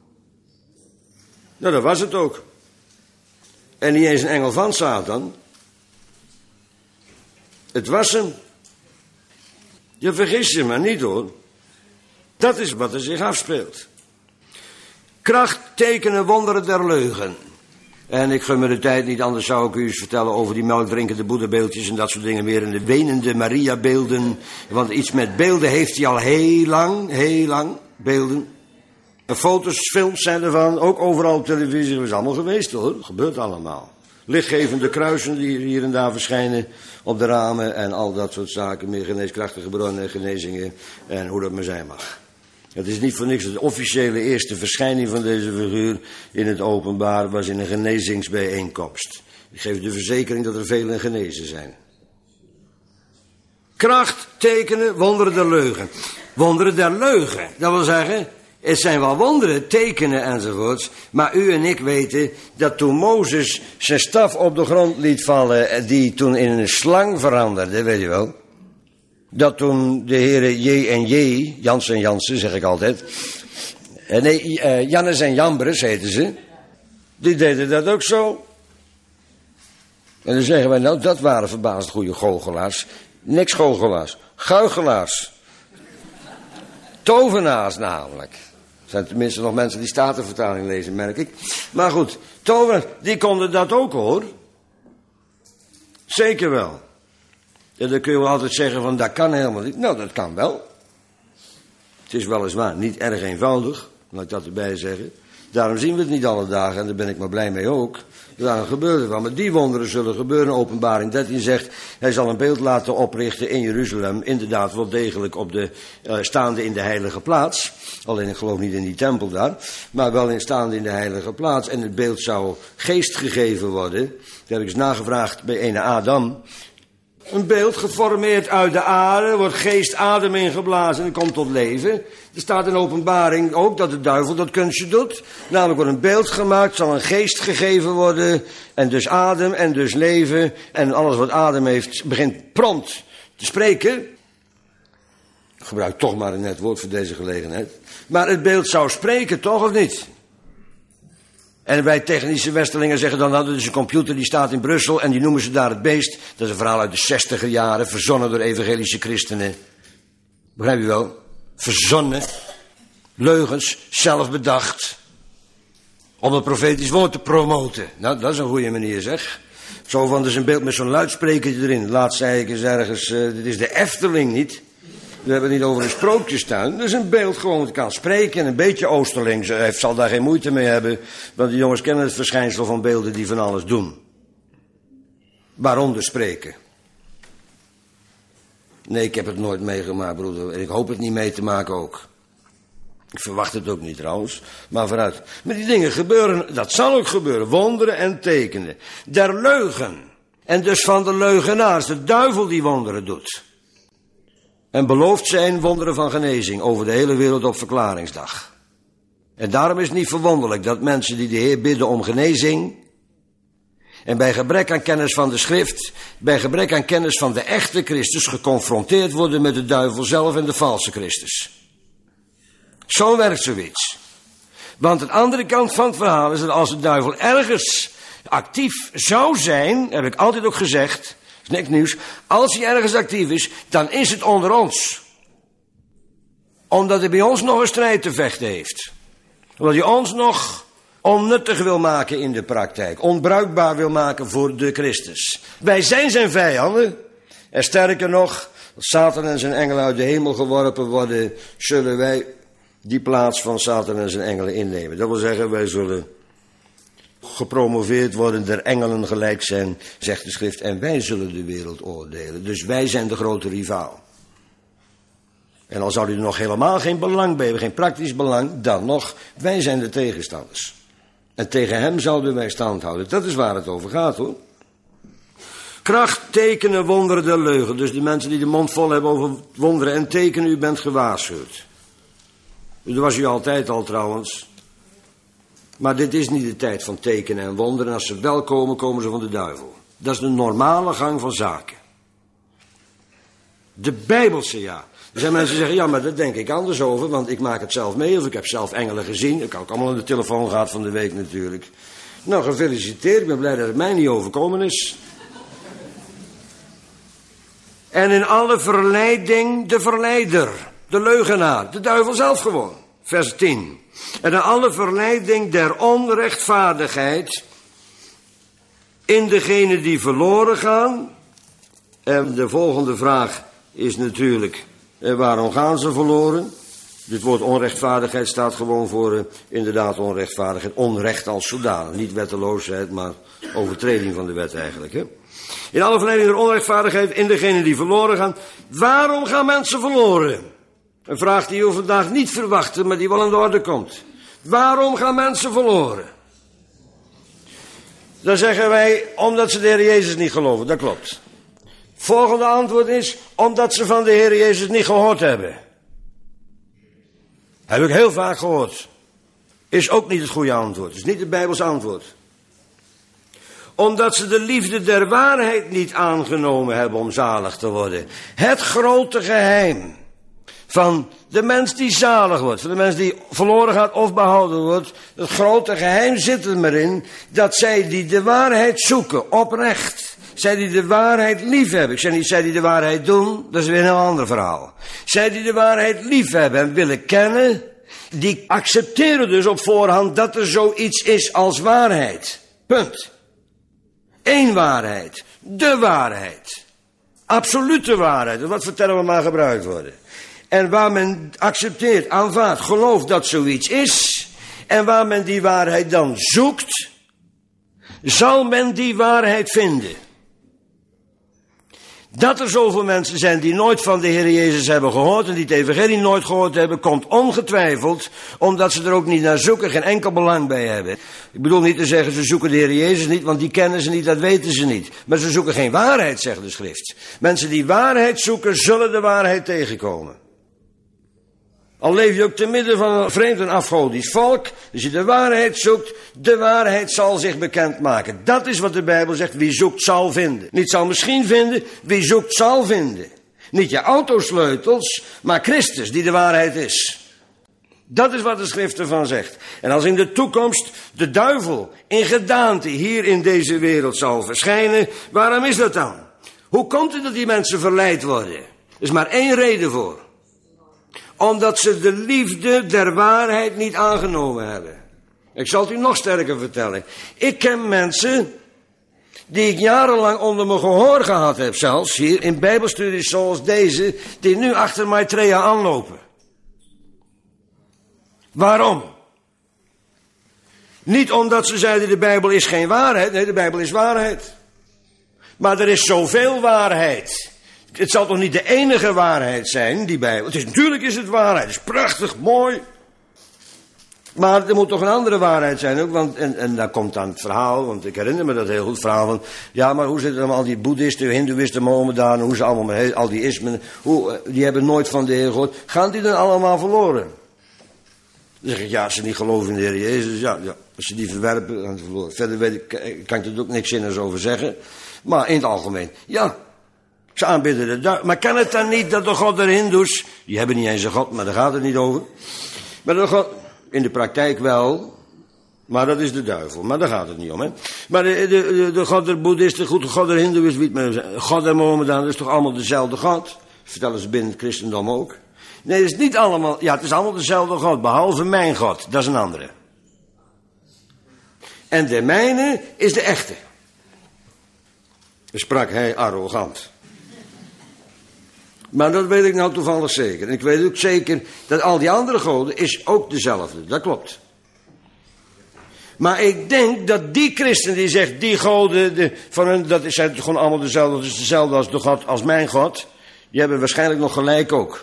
Nou, dat was het ook. En niet eens een engel van Satan. Het was hem. Je vergist je maar niet hoor. Dat is wat er zich afspeelt. Kracht, tekenen, wonderen der leugen. En ik gun me de tijd niet, anders zou ik u eens vertellen over die melkdrinkende boeddhabeeldjes en dat soort dingen meer. En de wenende Maria-beelden. Want iets met beelden heeft hij al heel lang, heel lang, beelden. En foto's, films zijn ervan, ook overal op televisie. Dat is allemaal geweest hoor, dat gebeurt allemaal. Lichtgevende kruisen die hier en daar verschijnen op de ramen en al dat soort zaken. Meer geneeskrachtige bronnen en genezingen en hoe dat maar zijn mag. Het is niet voor niks dat de officiële eerste verschijning van deze figuur in het openbaar was in een genezingsbijeenkomst. Ik geef de verzekering dat er velen genezen zijn. Kracht, tekenen, wonderen der leugen. Wonderen der leugen, dat wil zeggen, het zijn wel wonderen, tekenen enzovoorts. Maar u en ik weten dat toen Mozes zijn staf op de grond liet vallen, die toen in een slang veranderde, weet je wel. Dat toen de heren J en J, Jans en Jansen zeg ik altijd. Nee, uh, Jannes en Jambres heten ze. Die deden dat ook zo. En dan zeggen wij, nou dat waren verbaasd goede goochelaars. Niks goochelaars, guichelaars. Tovenaars namelijk. Er zijn tenminste nog mensen die Statenvertaling lezen, merk ik. Maar goed, tovenaars, die konden dat ook hoor. Zeker wel. En dan kun je wel altijd zeggen van, dat kan helemaal niet. Nou, dat kan wel. Het is weliswaar niet erg eenvoudig, laat ik dat erbij zeggen. Daarom zien we het niet alle dagen en daar ben ik maar blij mee ook. Daarom gebeurt het wel. Maar die wonderen zullen gebeuren. Openbaring dertien zegt, hij zal een beeld laten oprichten in Jeruzalem. Inderdaad wel degelijk op de, uh, staande in de heilige plaats. Alleen ik geloof niet in die tempel daar. Maar wel in staande in de heilige plaats. En het beeld zou geest gegeven worden. Dat heb ik eens nagevraagd bij ene Adam. Een beeld geformeerd uit de aarde, wordt geest adem ingeblazen en komt tot leven. Er staat in Openbaring ook dat de duivel dat kunstje doet. Namelijk wordt een beeld gemaakt, zal een geest gegeven worden. En dus adem en dus leven. En alles wat adem heeft begint prompt te spreken. Ik gebruik toch maar een net woord voor deze gelegenheid. Maar het beeld zou spreken, toch of niet? En wij technische Westerlingen zeggen dan, hadden dus een computer die staat in Brussel en die noemen ze daar het beest. Dat is een verhaal uit de zestiger jaren, verzonnen door evangelische christenen. Begrijp je wel? Verzonnen. Leugens, zelf bedacht. Om het profetisch woord te promoten. Nou, dat is een goede manier zeg. Zo van, er is een beeld met zo'n luidsprekertje erin. Laatst zei ik eens ergens, uh, dit is de Efteling niet. We hebben het niet over een sprookjestuin. Dat is een beeld gewoon, het kan spreken en een beetje Oosterling. Hij zal daar geen moeite mee hebben. Want die jongens kennen het verschijnsel van beelden die van alles doen. Waaronder spreken. Nee, ik heb het nooit meegemaakt, broeder. En ik hoop het niet mee te maken ook. Ik verwacht het ook niet trouwens. Maar vooruit. Maar die dingen gebeuren, dat zal ook gebeuren. Wonderen en tekenen. Der leugen. En dus van de leugenaars. De duivel die wonderen doet. En beloofd zijn wonderen van genezing over de hele wereld op verklaringsdag. En daarom is het niet verwonderlijk dat mensen die de Heer bidden om genezing, en bij gebrek aan kennis van de schrift, bij gebrek aan kennis van de echte Christus, geconfronteerd worden met de duivel zelf en de valse Christus. Zo werkt zoiets. Want de andere kant van het verhaal is dat als de duivel ergens actief zou zijn, heb ik altijd ook gezegd, niks nieuws. Als hij ergens actief is, dan is het onder ons. Omdat hij bij ons nog een strijd te vechten heeft. Omdat hij ons nog onnuttig wil maken in de praktijk. Onbruikbaar wil maken voor de Christus. Wij zijn zijn vijanden. En sterker nog, als Satan en zijn engelen uit de hemel geworpen worden, zullen wij die plaats van Satan en zijn engelen innemen. Dat wil zeggen, wij zullen gepromoveerd worden, der engelen gelijk zijn, zegt de schrift. En wij zullen de wereld oordelen. Dus wij zijn de grote rivaal. En al zou u er nog helemaal geen belang bij hebben, geen praktisch belang, dan nog, wij zijn de tegenstanders. En tegen hem zouden wij stand houden. Dat is waar het over gaat hoor. Kracht, tekenen, wonderen der leugen. Dus de mensen die de mond vol hebben over wonderen en tekenen, u bent gewaarschuwd. Dat was u altijd al trouwens. Maar dit is niet de tijd van tekenen en wonderen. Als ze wel komen, komen ze van de duivel. Dat is de normale gang van zaken. De Bijbelse, ja. Er zijn mensen die zeggen, ja, maar daar denk ik anders over, want ik maak het zelf mee, of ik heb zelf engelen gezien. Ik heb ook allemaal aan de telefoon gehad van de week natuurlijk. Nou, gefeliciteerd, ik ben blij dat het mij niet overkomen is. En in alle verleiding de verleider. De leugenaar, de duivel zelf gewoon. Vers tien. En aan alle verleiding der onrechtvaardigheid in degenen die verloren gaan. En de volgende vraag is natuurlijk, eh, waarom gaan ze verloren? Dit woord onrechtvaardigheid staat gewoon voor uh, inderdaad onrechtvaardigheid. Onrecht als zodanig. Niet wetteloosheid, maar overtreding van de wet eigenlijk. Hè? In alle verleiding der onrechtvaardigheid in degenen die verloren gaan. Waarom gaan mensen verloren? Een vraag die we vandaag niet verwachten, maar die wel aan de orde komt. Waarom gaan mensen verloren? Dan zeggen wij, omdat ze de Heer Jezus niet geloven. Dat klopt. Volgende antwoord is, omdat ze van de Heer Jezus niet gehoord hebben. Heb ik heel vaak gehoord. Is ook niet het goede antwoord. Is niet het Bijbels antwoord. Omdat ze de liefde der waarheid niet aangenomen hebben om zalig te worden. Het grote geheim van de mens die zalig wordt, van de mens die verloren gaat of behouden wordt. Het grote geheim zit er maar in dat zij die de waarheid zoeken, oprecht. Zij die de waarheid lief hebben. Ik zeg niet zij die de waarheid doen, dat is weer een heel ander verhaal. Zij die de waarheid lief hebben en willen kennen, die accepteren dus op voorhand dat er zoiets is als waarheid. Punt. Eén waarheid. De waarheid. Absolute waarheid. Wat vertellen we maar gebruikt worden. En waar men accepteert, aanvaardt, gelooft dat zoiets is, en waar men die waarheid dan zoekt, zal men die waarheid vinden. Dat er zoveel mensen zijn die nooit van de Heer Jezus hebben gehoord en die het evangelie nooit gehoord hebben, komt ongetwijfeld omdat ze er ook niet naar zoeken, geen enkel belang bij hebben. Ik bedoel niet te zeggen ze zoeken de Heer Jezus niet, want die kennen ze niet, dat weten ze niet. Maar ze zoeken geen waarheid, zegt de schrift. Mensen die waarheid zoeken, zullen de waarheid tegenkomen. Al leef je ook te midden van een vreemd en afgodisch volk, als je de waarheid zoekt, de waarheid zal zich bekendmaken. Dat is wat de Bijbel zegt, wie zoekt zal vinden. Niet zal misschien vinden, wie zoekt zal vinden. Niet je autosleutels, maar Christus die de waarheid is. Dat is wat de schrift ervan zegt. En als in de toekomst de duivel in gedaante hier in deze wereld zal verschijnen, waarom is dat dan? Hoe komt het dat die mensen verleid worden? Er is maar één reden voor. Omdat ze de liefde der waarheid niet aangenomen hebben. Ik zal het u nog sterker vertellen. Ik ken mensen die ik jarenlang onder mijn gehoor gehad heb, zelfs hier in bijbelstudies zoals deze, die nu achter Maitreya aanlopen. Waarom? Niet omdat ze zeiden de Bijbel is geen waarheid. Nee, de Bijbel is waarheid. Maar er is zoveel waarheid. Het zal toch niet de enige waarheid zijn, die Bijbel. Het is, natuurlijk is het waarheid. Het is prachtig, mooi. Maar er moet toch een andere waarheid zijn ook. Want, en, en daar komt dan het verhaal, want ik herinner me dat heel goed. Het verhaal van, ja, maar hoe zitten dan al die boeddhisten, hindoeïsten, mohammedanen, hoe ze allemaal, al die ismen, hoe, die hebben nooit van de Heer gehoord. Gaan die dan allemaal verloren? Dan zeg ik, ja, als ze niet geloven in de Heer Jezus, ja, ja als ze die verwerpen, gaan ze verloren. Verder weet ik, kan ik er ook niks zinnigs over zeggen. Maar in het algemeen, ja. Ze aanbidden de duivel. Maar kan het dan niet dat de God der Hindoes, die hebben niet eens een God, maar daar gaat het niet over. Maar de God, in de praktijk wel, maar dat is de duivel. Maar daar gaat het niet om, hè. Maar de, de, de, de God der Boeddhisten, goed, de God der Hindoes, wie het maar God der Mohammedanen, dat is toch allemaal dezelfde God? Vertellen ze binnen het christendom ook. Nee, het is niet allemaal, ja, het is allemaal dezelfde God, behalve mijn God, dat is een andere. En de mijne is de echte. Sprak hij arrogant. Maar dat weet ik nou toevallig zeker. En ik weet ook zeker dat al die andere goden is ook dezelfde. Dat klopt. Maar ik denk dat die christen die zegt, die goden, de, van hun, dat zijn gewoon allemaal dezelfde, dat is dezelfde als de God, als mijn God. Die hebben waarschijnlijk nog gelijk ook.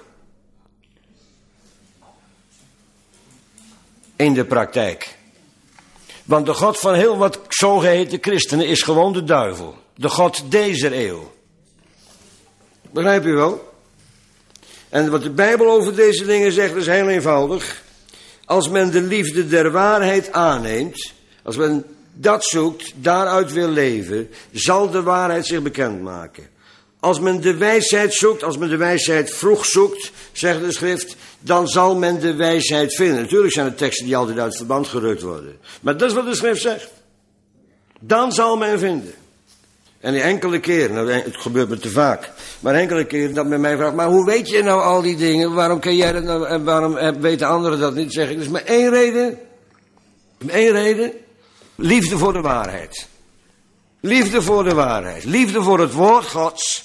In de praktijk. Want de God van heel wat zogeheten christenen is gewoon de duivel. De God deze eeuw. Begrijp u wel? En wat de Bijbel over deze dingen zegt is heel eenvoudig. Als men de liefde der waarheid aanneemt, als men dat zoekt, daaruit wil leven, zal de waarheid zich bekendmaken. Als men de wijsheid zoekt, als men de wijsheid vroeg zoekt, zegt de schrift, dan zal men de wijsheid vinden. Natuurlijk zijn er teksten die altijd uit verband gerukt worden. Maar dat is wat de schrift zegt. Dan zal men vinden. En die enkele keer, nou, het gebeurt me te vaak, maar enkele keer dat men mij vraagt, maar hoe weet je nou al die dingen? Waarom ken jij dat nou en waarom weten anderen dat niet? Zeg ik, er is maar één reden. Eén reden. Liefde voor de waarheid. Liefde voor de waarheid. Liefde voor het woord Gods.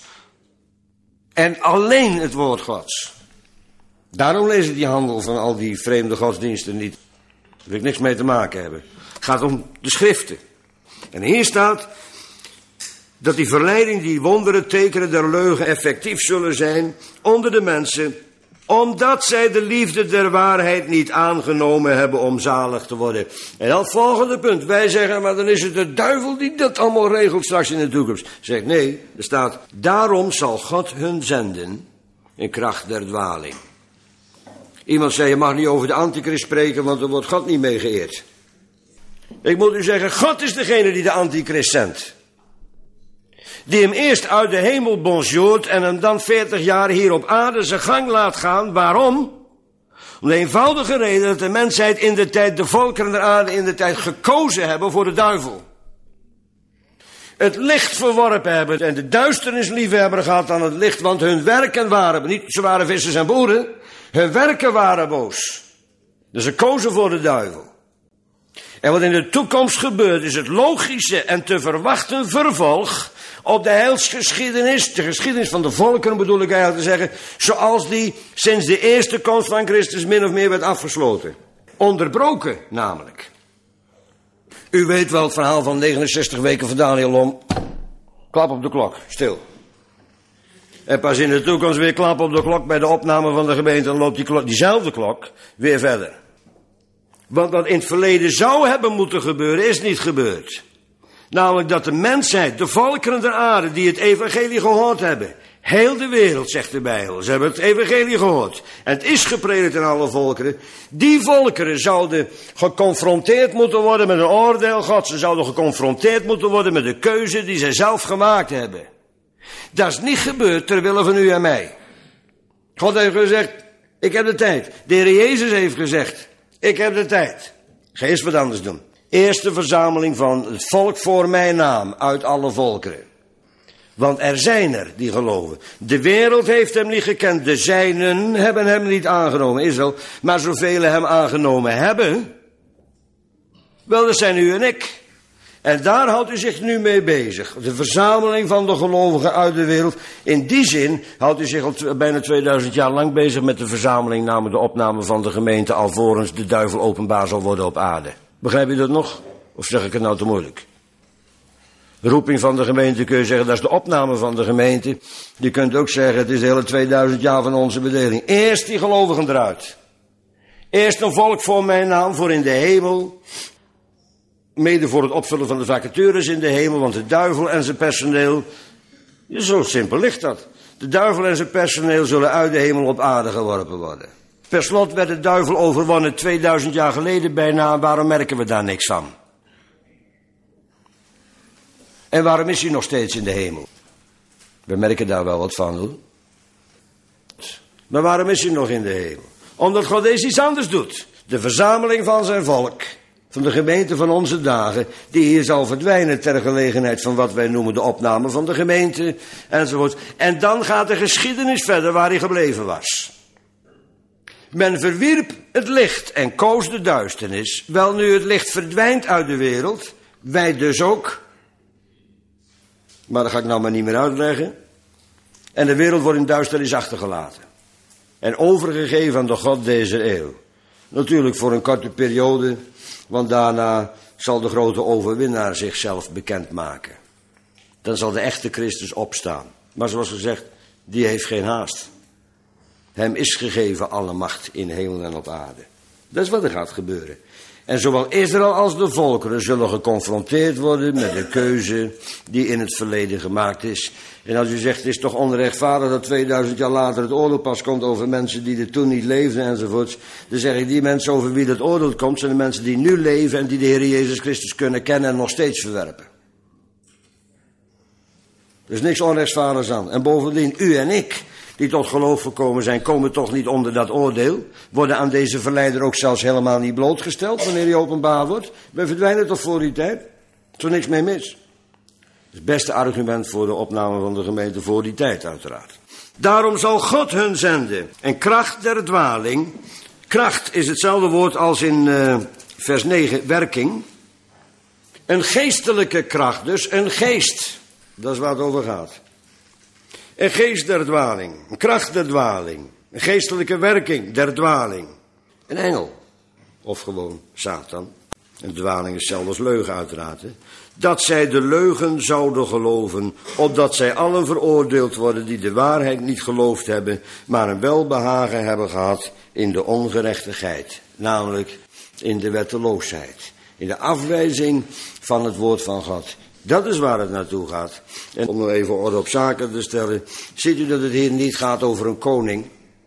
En alleen het woord Gods. Daarom lees ik die handel van al die vreemde godsdiensten niet. Daar wil ik niks mee te maken hebben. Het gaat om de schriften. En hier staat dat die verleiding, die wonderen, tekenen der leugen effectief zullen zijn onder de mensen, omdat zij de liefde der waarheid niet aangenomen hebben om zalig te worden. En dan het volgende punt. Wij zeggen, maar dan is het de duivel die dat allemaal regelt straks in de toekomst. Zegt nee, er staat, daarom zal God hun zenden in kracht der dwaling. Iemand zei, je mag niet over de antichrist spreken, want er wordt God niet mee geëerd. Ik moet u zeggen, God is degene die de antichrist zendt. Die hem eerst uit de hemel bonjourt en hem dan veertig jaar hier op aarde zijn gang laat gaan. Waarom? Om de eenvoudige reden dat de mensheid in de tijd, de volkeren der aarde in de tijd gekozen hebben voor de duivel. Het licht verworpen hebben en de duisternis liever hebben gehad dan het licht, want hun werken waren, niet, ze waren vissers en boeren, hun werken waren boos. Dus ze kozen voor de duivel. En wat in de toekomst gebeurt is het logische en te verwachten vervolg op de heilsgeschiedenis, de geschiedenis van de volkeren bedoel ik eigenlijk te zeggen, zoals die sinds de eerste komst van Christus min of meer werd afgesloten. Onderbroken namelijk. U weet wel het verhaal van negenenzestig weken van Daniel om. Klap op de klok, stil. En pas in de toekomst weer klap op de klok bij de opname van de gemeente, dan loopt die klok, diezelfde klok weer verder. Want wat in het verleden zou hebben moeten gebeuren, is niet gebeurd. Namelijk dat de mensheid, de volkeren der aarde die het evangelie gehoord hebben. Heel de wereld, zegt de Bijbel. Ze hebben het evangelie gehoord. En het is gepredikt in alle volkeren. Die volkeren zouden geconfronteerd moeten worden met een oordeel Gods. Ze zouden geconfronteerd moeten worden met de keuze die zij zelf gemaakt hebben. Dat is niet gebeurd ter wille van u en mij. God heeft gezegd, ik heb de tijd. De Heer Jezus heeft gezegd, ik heb de tijd. Ga eerst wat anders doen. Eerste verzameling van het volk voor mijn naam uit alle volkeren. Want er zijn er die geloven. De wereld heeft hem niet gekend. De zijnen hebben hem niet aangenomen, Israël. Maar zoveel hem aangenomen hebben, wel, dat zijn u en ik. En daar houdt u zich nu mee bezig. De verzameling van de gelovigen uit de wereld. In die zin houdt u zich al bijna tweeduizend jaar lang bezig met de verzameling, namelijk de opname van de gemeente, alvorens de duivel openbaar zal worden op aarde. Begrijp je dat nog? Of zeg ik het nou te moeilijk? De roeping van de gemeente kun je zeggen, dat is de opname van de gemeente. Je kunt ook zeggen, het is de hele tweeduizend jaar van onze bedeling. Eerst die gelovigen eruit. Eerst een volk voor mijn naam, voor in de hemel. Mede voor het opvullen van de vacatures in de hemel, want de duivel en zijn personeel, zo simpel ligt dat. De duivel en zijn personeel zullen uit de hemel op aarde geworpen worden. Per slot werd de duivel overwonnen tweeduizend jaar geleden bijna. Waarom merken we daar niks van? En waarom is hij nog steeds in de hemel? We merken daar wel wat van, hoor. Maar waarom is hij nog in de hemel? Omdat God eens iets anders doet. De verzameling van zijn volk, van de gemeente van onze dagen, die hier zal verdwijnen ter gelegenheid van wat wij noemen de opname van de gemeente, enzovoort. En dan gaat de geschiedenis verder waar hij gebleven was. Men verwierp het licht en koos de duisternis. Wel, nu het licht verdwijnt uit de wereld, wij dus ook. Maar dat ga ik nou maar niet meer uitleggen. En de wereld wordt in duisternis achtergelaten. En overgegeven aan de God deze eeuw. Natuurlijk voor een korte periode, want daarna zal de grote overwinnaar zichzelf bekendmaken. Dan zal de echte Christus opstaan. Maar zoals gezegd, die heeft geen haast. Hem is gegeven alle macht in hemel en op aarde. Dat is wat er gaat gebeuren. En zowel Israël als de volkeren zullen geconfronteerd worden met de keuze die in het verleden gemaakt is. En als u zegt, het is toch onrechtvaardig dat tweeduizend jaar later het oordeel pas komt over mensen die er toen niet leefden enzovoorts. Dan zeg ik, die mensen over wie dat oordeel komt, zijn de mensen die nu leven en die de Heer Jezus Christus kunnen kennen en nog steeds verwerpen. Er is niks onrechtvaardigs aan. En bovendien, u en ik, die tot geloof gekomen zijn, komen toch niet onder dat oordeel. Worden aan deze verleider ook zelfs helemaal niet blootgesteld wanneer hij openbaar wordt. We verdwijnen toch voor die tijd. Er is er niks mee mis. is het beste argument voor de opname van de gemeente voor die tijd uiteraard. Daarom zal God hun zenden. En kracht der dwaling. Kracht is hetzelfde woord als in uh, vers negen, werking. Een geestelijke kracht, dus een geest. Dat is waar het over gaat. Een geest der dwaling. Een kracht der dwaling. Een geestelijke werking der dwaling. Een engel. Of gewoon Satan. En dwaling is hetzelfde als leugen uiteraard. Hè? Dat zij de leugen zouden geloven, opdat zij allen veroordeeld worden die de waarheid niet geloofd hebben, maar een welbehagen hebben gehad in de ongerechtigheid. Namelijk in de wetteloosheid. In de afwijzing van het woord van God. Dat is waar het naartoe gaat. En om nog even orde op zaken te stellen, ziet u dat het hier niet gaat over een koning.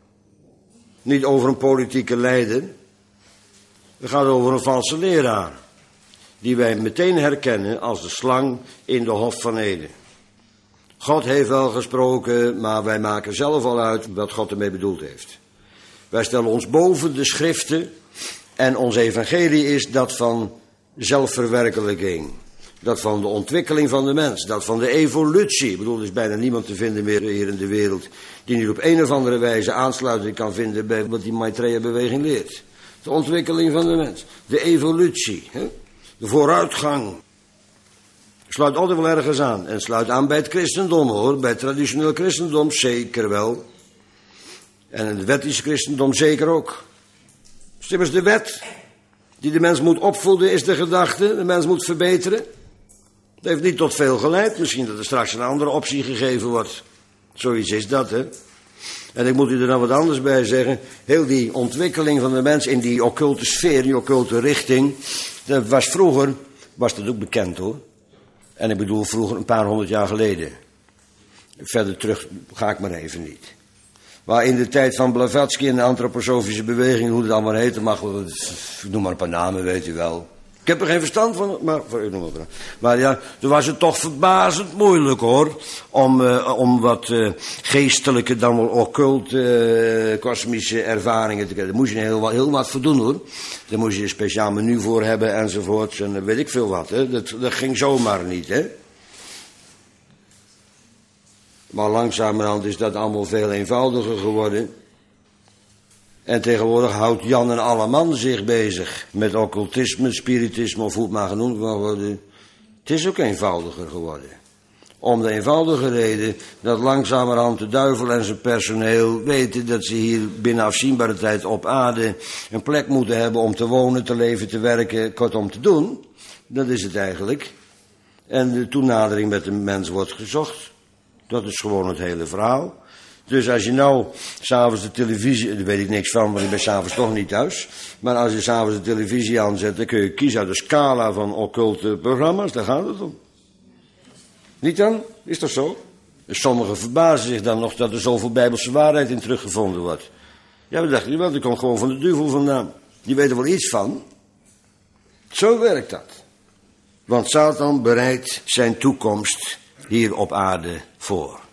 Niet over een politieke leider. Het gaat over een valse leraar. Die wij meteen herkennen als de slang in de Hof van Eden. God heeft wel gesproken, maar wij maken zelf al uit wat God ermee bedoeld heeft. Wij stellen ons boven de schriften en ons evangelie is dat van zelfverwerkelijking. Dat van de ontwikkeling van de mens, dat van de evolutie. Ik bedoel, er is bijna niemand te vinden meer hier in de wereld die niet op een of andere wijze aansluiting kan vinden bij wat die Maitreya-beweging leert. De ontwikkeling van de mens, de evolutie, hè? De vooruitgang. Sluit altijd wel ergens aan. En sluit aan bij het christendom hoor, bij het traditioneel christendom zeker wel. En het wettische christendom zeker ook. Dus immers de wet die de mens moet opvoeden is de gedachte, de mens moet verbeteren. Dat heeft niet tot veel geleid, misschien dat er straks een andere optie gegeven wordt. Zoiets is dat, hè. En ik moet u er dan wat anders bij zeggen. Heel die ontwikkeling van de mens in die occulte sfeer, die occulte richting. Dat was vroeger, was dat ook bekend hoor. En ik bedoel vroeger een paar honderd jaar geleden. Verder terug ga ik maar even niet. Maar in de tijd van Blavatsky en de antroposofische beweging, hoe het allemaal heette, mag wel, ik noem maar een paar namen, weet u wel. Ik heb er geen verstand van, maar voor u noem maar. Maar ja, toen was het toch verbazend moeilijk hoor, om, uh, om wat uh, geestelijke, dan wel occulte, uh, kosmische ervaringen te krijgen. Daar moest je heel, heel wat voor doen hoor. Daar moest je een speciaal menu voor hebben enzovoorts en weet ik veel wat. Hè. Dat, dat ging zomaar niet hè. Maar langzamerhand is dat allemaal veel eenvoudiger geworden. En tegenwoordig houdt Jan en Alleman zich bezig met occultisme, spiritisme of hoe het maar genoemd mag worden. Het is ook eenvoudiger geworden. Om de eenvoudige reden dat langzamerhand de duivel en zijn personeel weten dat ze hier binnen afzienbare tijd op aarde een plek moeten hebben om te wonen, te leven, te werken, kortom te doen. Dat is het eigenlijk. En de toenadering met de mens wordt gezocht. Dat is gewoon het hele verhaal. Dus als je nou s'avonds de televisie, daar weet ik niks van, want ik ben s'avonds toch niet thuis. Maar als je s'avonds de televisie aanzet, dan kun je kiezen uit de scala van occulte programma's, daar gaat het om. Niet dan? Is dat zo? Dus sommigen verbazen zich dan nog dat er zoveel bijbelse waarheid in teruggevonden wordt. Ja, we dachten, wel, die komt gewoon van de duivel vandaan. Die weet er wel iets van. Zo werkt dat. Want Satan bereidt zijn toekomst hier op aarde voor.